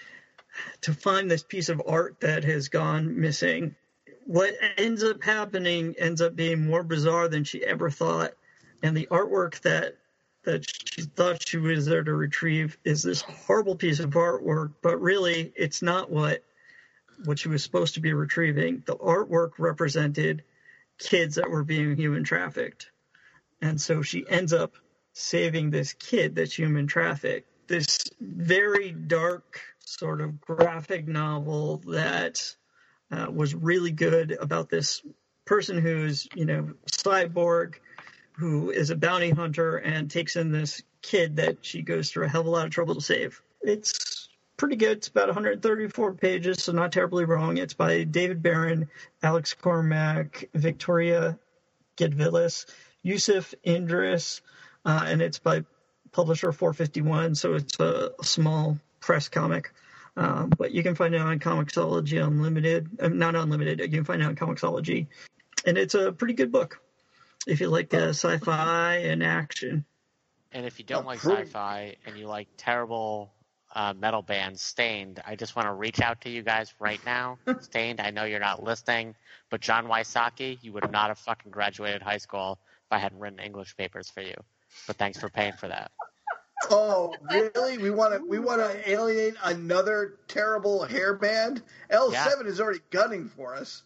to find this piece of art that has gone missing. What ends up happening ends up being more bizarre than she ever thought. And the artwork that she thought she was there to retrieve is this horrible piece of artwork, but really it's not what she was supposed to be retrieving. The artwork represented kids that were being human trafficked. And so she ends up saving this kid that's human trafficked. This very dark sort of graphic novel that was really good about this person who's, cyborg, who is a bounty hunter and takes in this kid that she goes through a hell of a lot of trouble to save. It's pretty good. It's about 134 pages, so not terribly wrong. It's by David Barron, Alex Cormack, Victoria Gedvilis, Yusuf Indris, and it's by publisher 451, so it's a small press comic. But you can find it on Comixology Unlimited. Not Unlimited. You can find it on Comixology. And it's a pretty good book if you like sci-fi and action. And if you don't like sci-fi and you like terrible metal bands, Stained, I just want to reach out to you guys right now. Stained, I know you're not listening, but John Wysocki, you would not have fucking graduated high school if I hadn't written English papers for you. But thanks for paying for that. Oh, really? We want to alienate another terrible hair band? L7 is already gunning for us.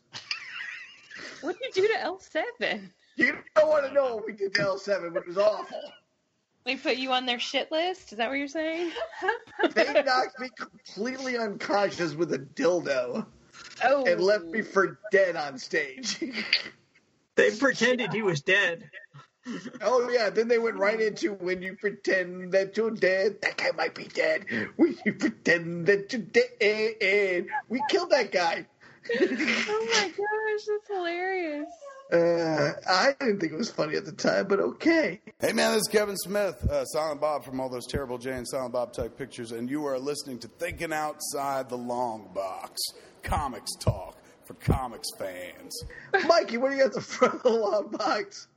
What did you do to L7? You don't want to know what we did to L7, but it was awful. They put you on their shit list? Is that what you're saying? They knocked me completely unconscious with a dildo and left me for dead on stage. They pretended he was dead. Oh, yeah. Then they went right into when you pretend that you're dead, that guy might be dead. When you pretend that you're dead, we killed that guy. Oh, my gosh. That's hilarious. I didn't think it was funny at the time, but okay. Hey, man, this is Kevin Smith, Silent Bob from all those Terrible Jay and Silent Bob type pictures, and you are listening to Thinking Outside the Long Box, comics talk for comics fans. Mikey, what do you got at the front of the long box?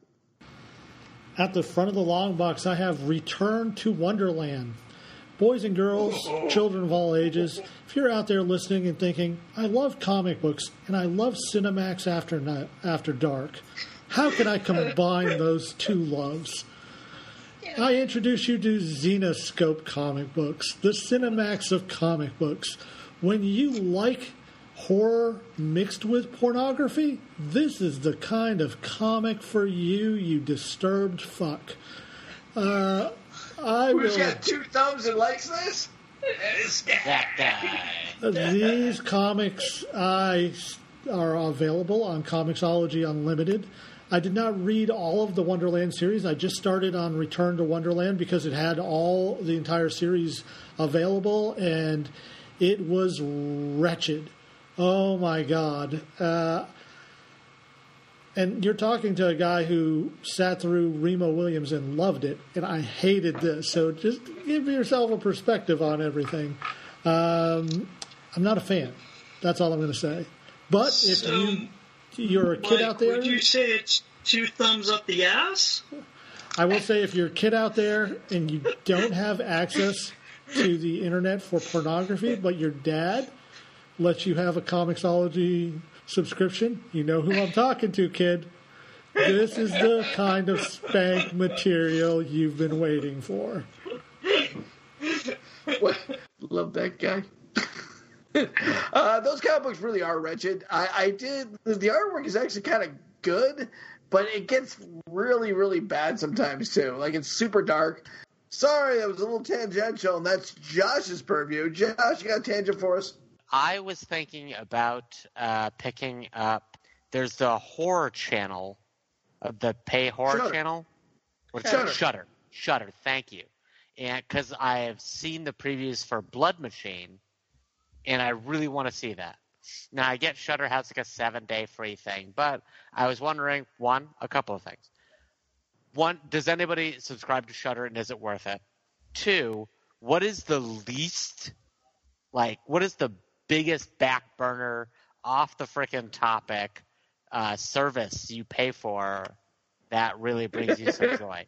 At the front of the long box, I have Return to Wonderland. Boys and girls, children of all ages, if you're out there listening and thinking, I love comic books and I love Cinemax After Dark, how can I combine those two loves? I introduce you to Zenoscope comic books, the Cinemax of comic books. When you like horror mixed with pornography, this is the kind of comic for you, you disturbed fuck. Who's got two thumbs and likes this? That guy. These comics are available on Comixology Unlimited. I did not read all of the Wonderland series. I just started on Return to Wonderland because it had the entire series available, and it was wretched. Oh, my God. And you're talking to a guy who sat through Remo Williams and loved it, and I hated this. So just give yourself a perspective on everything. I'm not a fan. That's all I'm going to say. But if you're a kid out there... Would you say it's two thumbs up the ass? I will say if you're a kid out there and you don't have access to the internet for pornography, but your dad lets you have a Comixology subscription, you know who I'm talking to, kid. This is the kind of spank material you've been waiting for. Love that guy. Those comic books really are wretched. The artwork is actually kind of good, but it gets really, really bad sometimes too. Like, it's super dark. Sorry, that was a little tangential, and that's Josh's purview. Josh, you got a tangent for us? I was thinking about picking up. There's the horror channel, the pay horror channel. Shudder. Shudder. Thank you. And because I have seen the previews for Blood Machine, and I really want to see that. Now I get Shudder has like a 7-day free thing, but I was wondering a couple of things. One, does anybody subscribe to Shudder, and is it worth it? Two, what is the biggest back burner, off the frickin' topic service you pay for that really brings you some joy?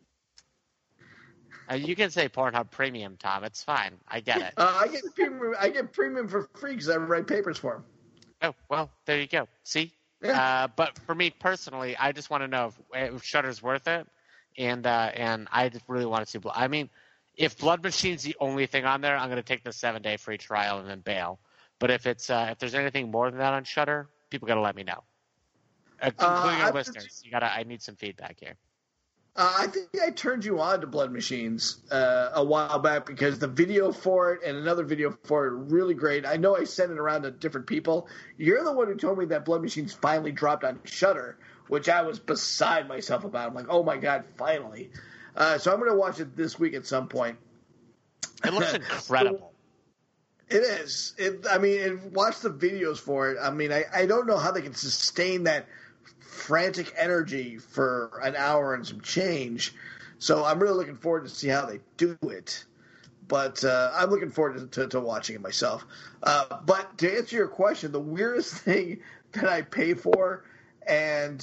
You can say Pornhub Premium, Tom. It's fine. I get it. I get premium for free because I write papers for them. Oh, well, there you go. See? Yeah. But for me personally, I just want to know if Shudder's worth it, and I just really want to see. I mean, if Blood Machine's the only thing on there, I'm going to take the 7-day free trial and then bail. But if there's anything more than that on Shudder, people got to let me know, including our listeners. I need some feedback here. I think I turned you on to Blood Machines a while back because the video for it and another video for it are really great. I know I sent it around to different people. You're the one who told me that Blood Machines finally dropped on Shudder, which I was beside myself about. I'm like, oh my God, finally. So I'm going to watch it this week at some point. It looks incredible. It is. Watch the videos for it. I mean, I don't know how they can sustain that frantic energy for an hour and some change. So I'm really looking forward to see how they do it. But I'm looking forward to watching it myself. But to answer your question, the weirdest thing that I pay for, and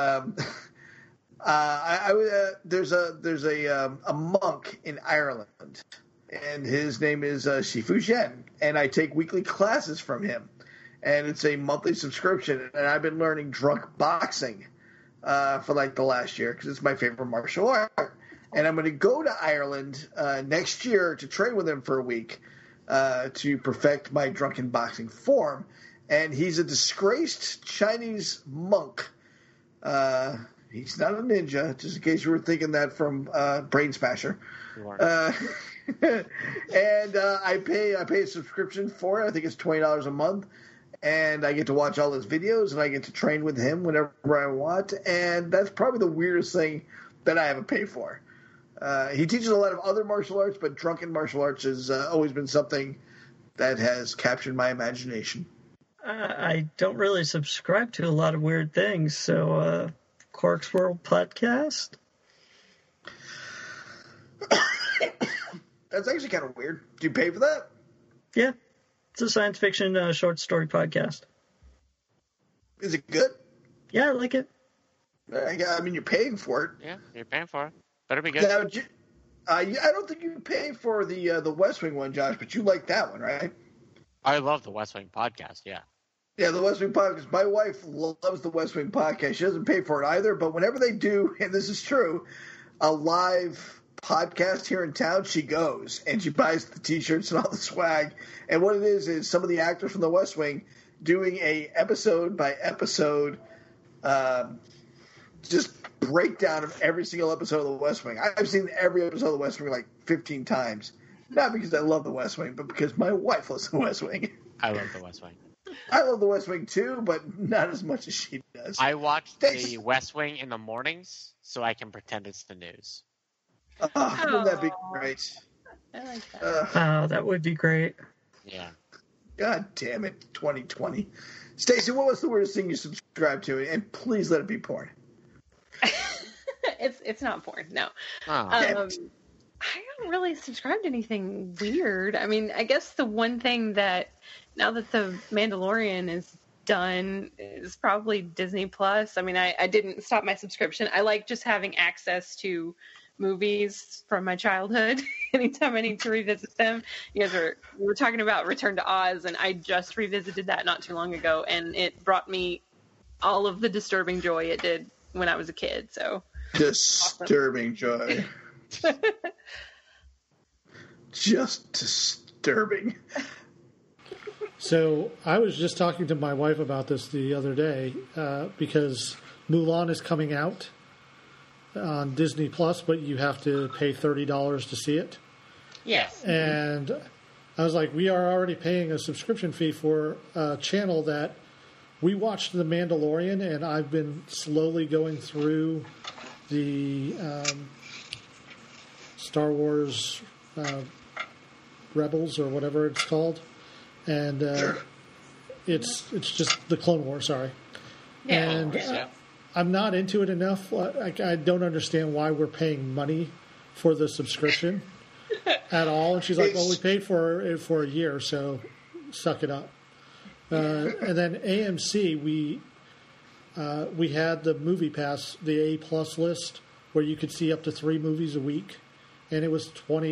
there's a monk in Ireland, and his name is Shifu Zhen, and I take weekly classes from him. And it's a monthly subscription, and I've been learning drunk boxing for like the last year because it's my favorite martial art. And I'm going to go to Ireland next year to train with him for a week to perfect my drunken boxing form. And he's a disgraced Chinese monk. He's not a ninja, just in case you were thinking that from Brain Smasher. And I pay a subscription for it. I think it's $20 a month. And I get to watch all his videos, and I get to train with him whenever I want. And that's probably the weirdest thing that I ever pay for. He teaches a lot of other martial arts, but drunken martial arts has always been something that has captured my imagination. I don't really subscribe to a lot of weird things, so Quark's World Podcast? That's actually kind of weird. Do you pay for that? Yeah. It's a science fiction short story podcast. Is it good? Yeah, I like it. I mean, you're paying for it. Yeah, you're paying for it. Better be good. Now, I don't think you pay for the West Wing one, Josh, but you like that one, right? I love the West Wing podcast, yeah. Yeah, the West Wing podcast. My wife loves the West Wing podcast. She doesn't pay for it either, but whenever they do, and this is true, a live podcast here in town, she goes and she buys the T-shirts and all the swag. And what it is some of the actors from the West Wing doing a episode by episode just breakdown of every single episode of the West Wing. I've seen every episode of the West Wing like 15 times. Not because I love the West Wing, but because my wife loves the West Wing. I love the West Wing. I love the West Wing too, but not as much as she does. I watch the West Wing in the mornings so I can pretend it's the news. Wouldn't that be great? I like that. That would be great. Yeah. God damn it, 2020. Stacey, what was the weirdest thing you subscribed to? And please let it be porn. It's not porn, no. Oh. I don't really subscribe to anything weird. I mean, I guess the one thing that, now that The Mandalorian is done, is probably Disney Plus. I mean, I didn't stop my subscription. I like just having access to movies from my childhood anytime I need to revisit them. We were talking about Return to Oz, and I just revisited that not too long ago, and it brought me all of the disturbing joy it did when I was a kid. So disturbing joy. Just disturbing. So I was just talking to my wife about this the other day because Mulan is coming out. on Disney Plus, but you have to pay $30 to see it. Yes. And I was like, we are already paying a subscription fee for a channel that we watched The Mandalorian, and I've been slowly going through the Star Wars Rebels or whatever it's called, and it's just the Clone Wars. Sorry, and I'm not into it enough. I don't understand why we're paying money for the subscription at all. And she's like, "Well, we paid for it for a year, so suck it up." And then AMC, we had the Movie Pass, the A+ list, where you could see up to 3 movies a week, and it was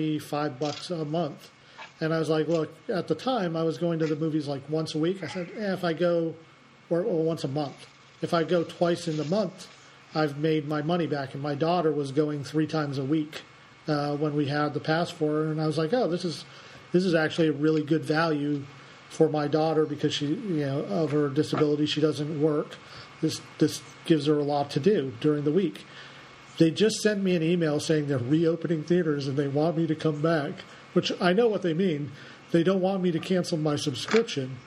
$25 a month. And I was like, look, at the time, I was going to the movies like once a week. I said, if I go, or once a month, if I go twice in the month, I've made my money back. And my daughter was going 3 times a week when we had the pass for her, and I was like, oh, this is actually a really good value for my daughter because she, of her disability, she doesn't work. This gives her a lot to do during the week. They just sent me an email saying they're reopening theaters and they want me to come back, which I know what they mean. They don't want me to cancel my subscription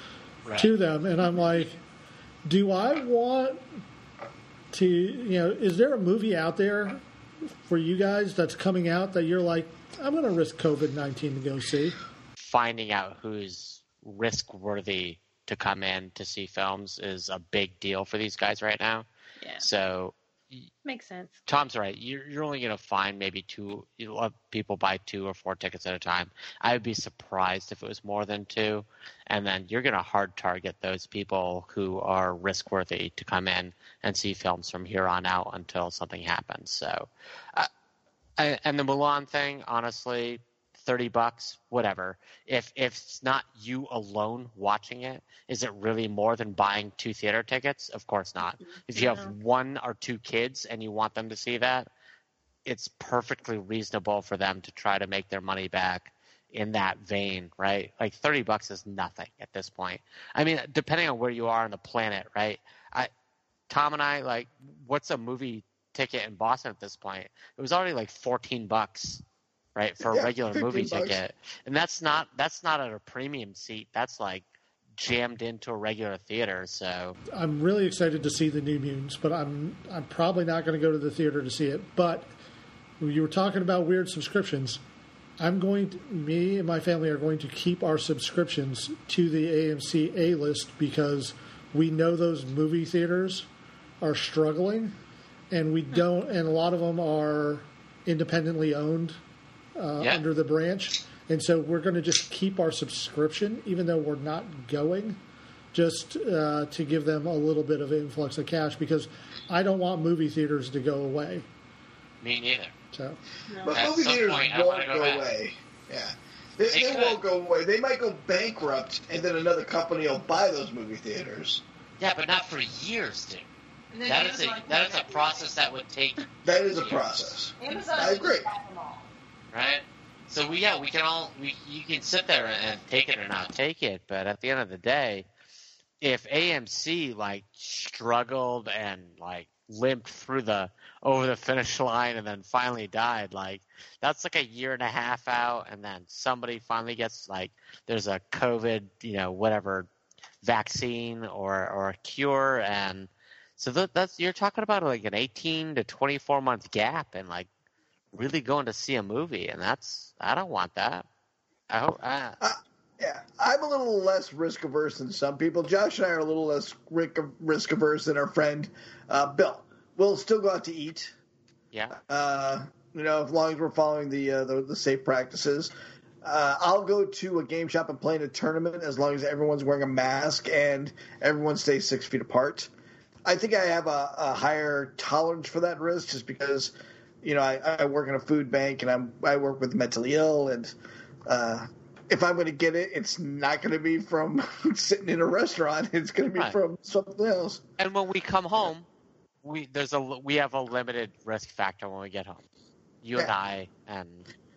to them. And I'm like, do I want to, is there a movie out there for you guys that's coming out that you're like, I'm going to risk COVID-19 to go see? Finding out who's risk-worthy to come in to see films is a big deal for these guys right now. Yeah. So makes sense. Tom's right. You're only going to find maybe 2. You let people buy 2 or 4 tickets at a time. I would be surprised if it was more than 2. And then you're going to hard target those people who are risk-worthy to come in and see films from here on out until something happens. So, and the Mulan thing, honestly, $30, whatever. If it's not you alone watching it, is it really more than buying 2 theater tickets? Of course not. If you have 1 or 2 kids and you want them to see that, it's perfectly reasonable for them to try to make their money back in that vein, right? Like $30 is nothing at this point. I mean, depending on where you are on the planet, right? Tom and I, like, what's a movie ticket in Boston at this point? It was already like $14. Right, for a regular movie ticket, and that's not at a premium seat. That's like jammed into a regular theater. So I'm really excited to see the New Mutants, but I'm probably not going to go to the theater to see it. But you were talking about weird subscriptions. Me and my family are going to keep our subscriptions to the AMC A list because we know those movie theaters are struggling, and a lot of them are independently owned. Under the branch, and so we're going to just keep our subscription even though we're not going, just to give them a little bit of influx of cash because I don't want movie theaters to go away. Me neither. So, but movie theaters won't go away. Yeah, they won't go away. They might go bankrupt, and then another company will buy those movie theaters. Yeah, but not for years, dude. That is a process that would take. That is a process. I agree. Right? So you can sit there and take it or not take it, but at the end of the day, if AMC like struggled and like limped over the finish line and then finally died, like that's like a year and a half out, and then somebody finally gets like there's a COVID, whatever vaccine or a cure, and so that's you're talking about like an 18 to 24 month gap, and like really going to see a movie, and I don't want that. Yeah, I'm a little less risk averse than some people. Josh and I are a little less risk averse than our friend Bill. We'll still go out to eat. Yeah. As long as we're following the safe practices. I'll go to a game shop and play in a tournament as long as everyone's wearing a mask and everyone stays 6 feet apart. I think I have a higher tolerance for that risk just because I work in a food bank and I work with mentally ill, and if I'm going to get it, it's not going to be from sitting in a restaurant. It's going to be from something else. And when we come home, we have a limited risk factor when we get home. You and I, and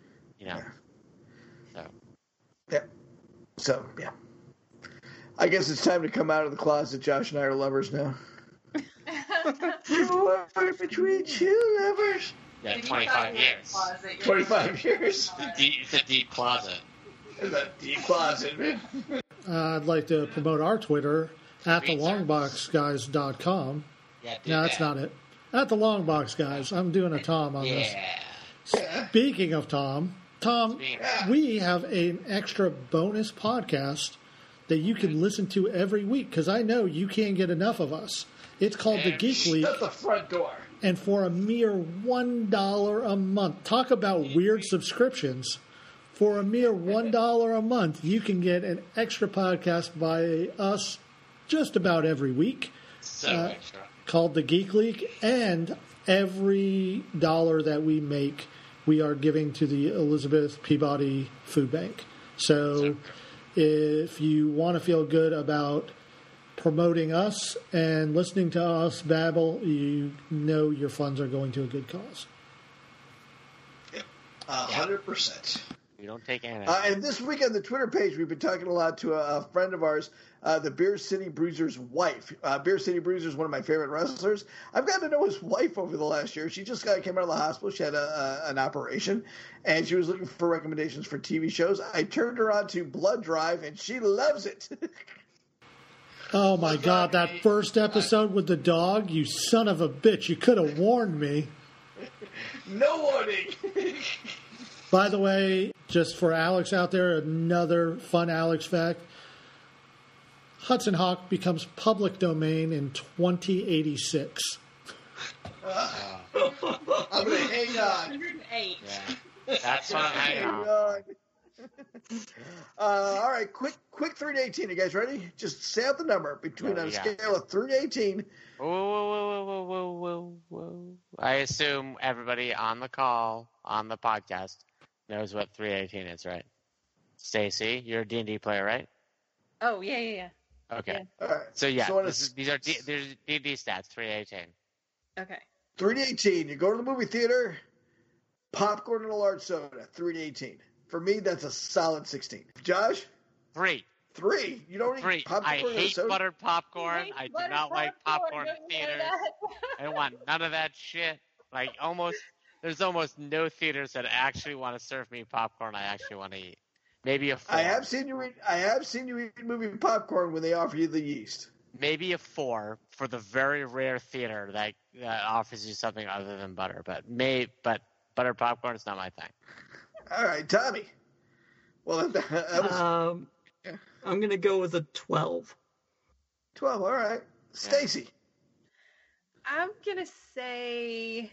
So I guess it's time to come out of the closet. Josh and I are lovers now. War between two lovers. Yeah, 25 years. 25 years. It's a deep closet. It's a deep closet, man. I'd like to promote our Twitter at thelongboxguys.com. Yeah, No, that's not it. At the Longbox Guys. I'm doing a Tom on this. Speaking of Tom, we have an extra bonus podcast that you can listen to every week because I know you can't get enough of us. It's called The Geek League. Shut the front door. And for a mere $1 a month, talk about weird subscriptions. For a mere $1 a month, you can get an extra podcast by us just about every week. So extra. Called The Geek League. And every dollar that we make, we are giving to the Elizabeth Peabody Food Bank. So if you want to feel good about promoting us and listening to us babble, you know your funds are going to a good cause. 100%. You don't take any. And this week on the Twitter page, we've been talking a lot to a friend of ours, the Beer City Bruiser's wife. Beer City Bruiser is one of my favorite wrestlers. I've gotten to know his wife over the last year. She just came out of the hospital. She had an operation, and she was looking for recommendations for TV shows. I turned her on to Blood Drive, and she loves it. Oh, my God, that first episode with the dog, you son of a bitch. You could have warned me. No warning. By the way, just for Alex out there, another fun Alex fact. Hudson Hawk becomes public domain in 2086. I'm going to hang on. 108. Yeah. That's what I'm hanging on. All right, quick 3 to 18. You guys ready? Just say out the number between on a scale of 3 to 18. Whoa. I assume everybody on the call, on the podcast, knows what 318 is, right? Stacy, you're a D&D player, right? Oh, yeah. Okay. All right. So, yeah, So these are D&D stats, 318. Okay. 3 to 18. You go to the movie theater, popcorn and a large soda, 3 to 18. For me, that's a solid 16. Josh? 3. 3. You don't eat popcorn I and a hate soda? buttered popcorn. I do not like popcorn in theaters. I don't want none of that shit. Like, there's almost no theaters that actually want to serve me popcorn I actually want to eat. Maybe a 4. I have seen you eat movie popcorn when they offer you the yeast. Maybe a 4 for the very rare theater that offers you something other than butter. But buttered popcorn is not my thing. All right, Tommy. Well, that was... I'm going to go with a 12. 12, all right. Stacy. I'm going to say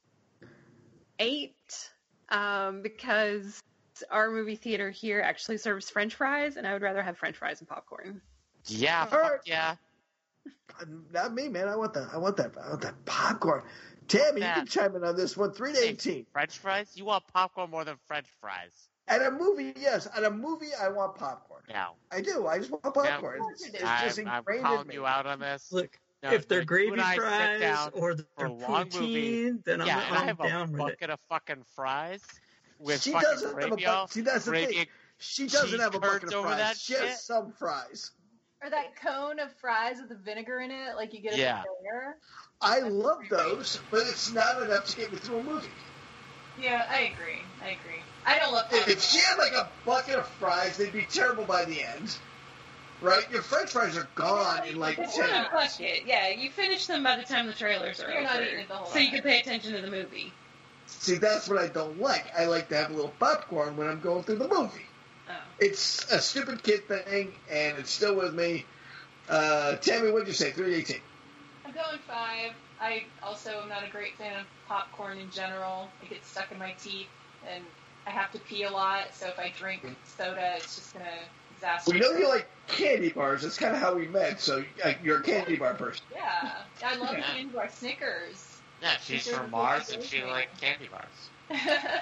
8 because our movie theater here actually serves French fries, and I would rather have French fries and popcorn. Yeah, yeah. Not me, man. I want that popcorn. Tammy, you can chime in on this one. 3 to 18. French fries? You want popcorn more than French fries? At a movie, yes. At a movie, I want popcorn. No. I do. I just want popcorn. No. It's just I'm ingrained calling in me. you out on this. Look, No, if they're you gravy and I sit fries down or for they're a long movie, poutine, then and I I'm have down a with bucket it. of fucking fries with She fucking doesn't have a gravy bucket. See, that's the gravy thing. She doesn't cheese have a bucket curds of over fries. that She has shit? some fries. Or that cone of fries with the vinegar in it, like you get at Yeah. the fair. I love those, but it's not enough to get me through a movie. Yeah, I agree. I don't love popcorn. If she had like a bucket of fries, they'd be terrible by the end. Right? Your French fries are gone in like It's 10 not a bucket. Yeah, you finish them by the time the trailers are You're not over, eating it the whole so you time. can pay attention to the movie. See, that's what I don't like. I like to have a little popcorn when I'm going through the movie. Oh. It's a stupid kid thing, and it's still with me. Tammy, what'd you say? 3 to 18. I'm going 5. I also am not a great fan of popcorn in general. It gets stuck in my teeth, and I have to pee a lot, so if I drink soda, it's just going to exacerbate. We know you like candy bars. That's kind of how we met, so you're a candy bar person. Yeah, I love candy bar. Snickers. Yeah, she's from Mars and she likes candy bars.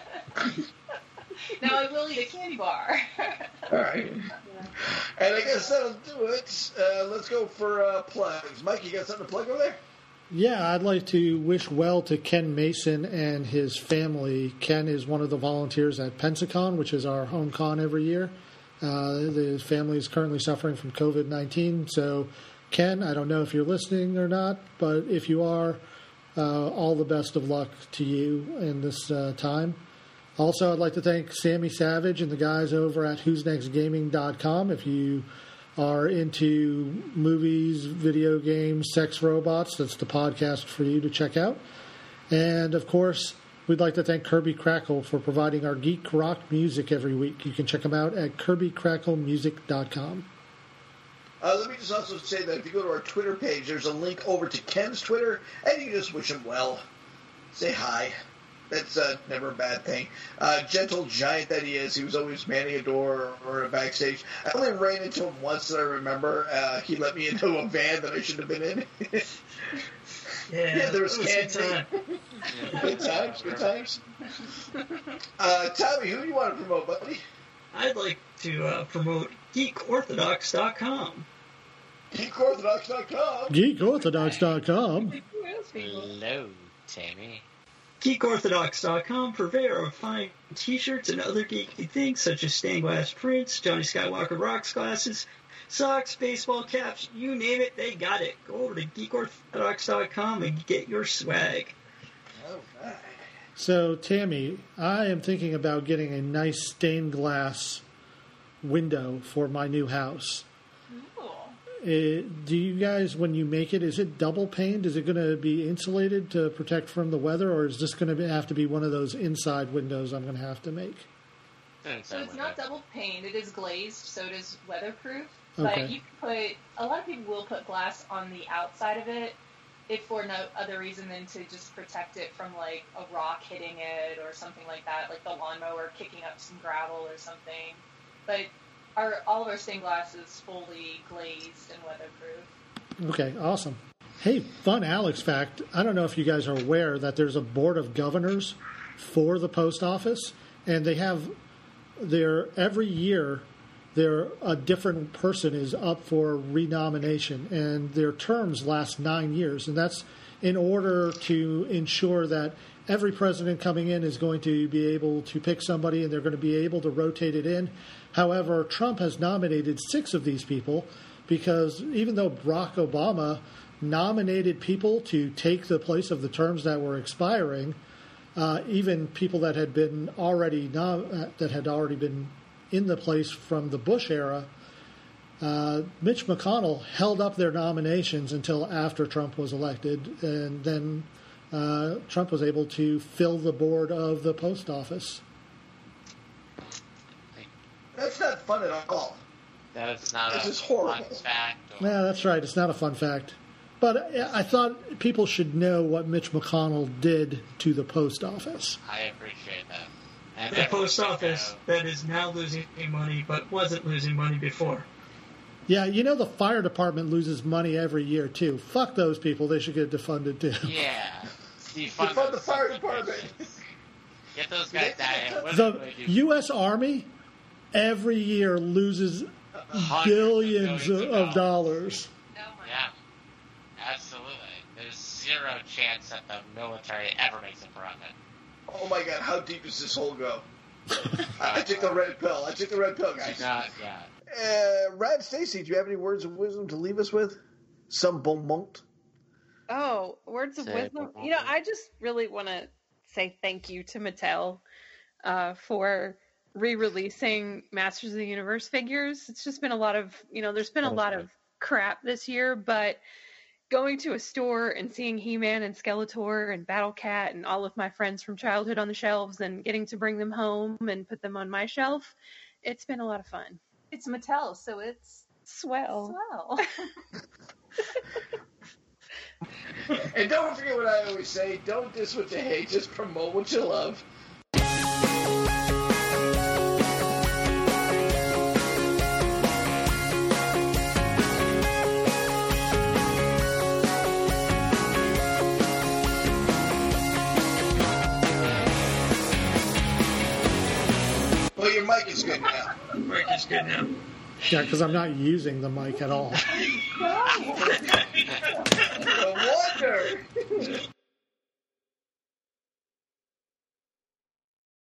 Now I will eat a candy bar. All right. And I guess that'll do it. Let's go for plugs. Mike, you got something to plug over there? Yeah, I'd like to wish well to Ken Mason and his family. Ken is one of the volunteers at Pensacon, which is our home con every year. His family is currently suffering from COVID-19, so Ken, I don't know if you're listening or not, but if you are, all the best of luck to you in this time. Also, I'd like to thank Sammy Savage and the guys over at who'snextgaming.com. If you are into movies, video games, sex robots, that's the podcast for you to check out. And, of course, we'd like to thank Kirby Crackle for providing our geek rock music every week. You can check them out at kirbycracklemusic.com. Let me just also say that if you go to our Twitter page, there's a link over to Ken's Twitter, and you can just wish him well. Say hi. That's never a bad thing. Gentle giant that he is, he was always manning a door or a backstage. I only ran into him once that I remember. He let me into a van that I shouldn't have been in. Yeah, there was candy. Good times. Tommy, who do you want to promote, buddy? I'd like to promote GeekOrthodox.com. GeekOrthodox.com? GeekOrthodox.com. Hello, Tammy. GeekOrthodox.com, purveyor of fine t-shirts and other geeky things such as stained glass prints, Johnny Skywalker rocks glasses, socks, baseball caps, you name it, they got it. Go over to GeekOrthodox.com and get your swag. All right. So, Tammy, I am thinking about getting a nice stained glass window for my new house. Do you guys, when you make it, is it double paned? Is it going to be insulated to protect from the weather, or is this going to have to be one of those inside windows I'm going to have to make? So it's not double paned. It is glazed, so it is weatherproof. Okay. But you can put, a lot of people will put glass on the outside of it, if for no other reason than to just protect it from like a rock hitting it or something like that, like the lawnmower kicking up some gravel or something. But all of our stained glass is fully glazed and weatherproof. Okay, awesome. Hey, fun Alex fact. I don't know if you guys are aware that there's a board of governors for the post office, and they have every year a different person is up for renomination, and their terms last 9 years, and that's in order to ensure that every president coming in is going to be able to pick somebody, and they're going to be able to rotate it in. However, Trump has nominated 6 of these people because even though Barack Obama nominated people to take the place of the terms that were expiring, even people that had already been in the place from the Bush era, Mitch McConnell held up their nominations until after Trump was elected, and then Trump was able to fill the board of the post office. That's not fun at all. That is not This a is horrible. fun fact. Yeah, that's right. It's not a fun fact. But I thought people should know what Mitch McConnell did to the post office. I appreciate that. And The post office that is now losing money but wasn't losing money before. Yeah, you know the fire department loses money every year, too. Fuck those people. They should get defunded, too. Yeah. Defund the fire department. Get those guys out of here. The U.S. Army every year loses billions of dollars. Yeah, absolutely. There's zero chance that the military ever makes a profit. Oh my god, how deep does this hole go? I took the red pill. Guys. Rad Stacy, do you have any words of wisdom to leave us with? Some bon mot? Oh, words of wisdom. You know, I just really want to say thank you to Mattel for re-releasing Masters of the Universe figures. It's just been a lot of, there's been a lot of crap this year, but going to a store and seeing He-Man and Skeletor and Battle Cat and all of my friends from childhood on the shelves and getting to bring them home and put them on my shelf, it's been a lot of fun. It's Mattel, so it's swell. And don't forget what I always say, don't diss what you hate, just promote what you love. Well, your mic is good now. Yeah, because I'm not using the mic at all. No wonder.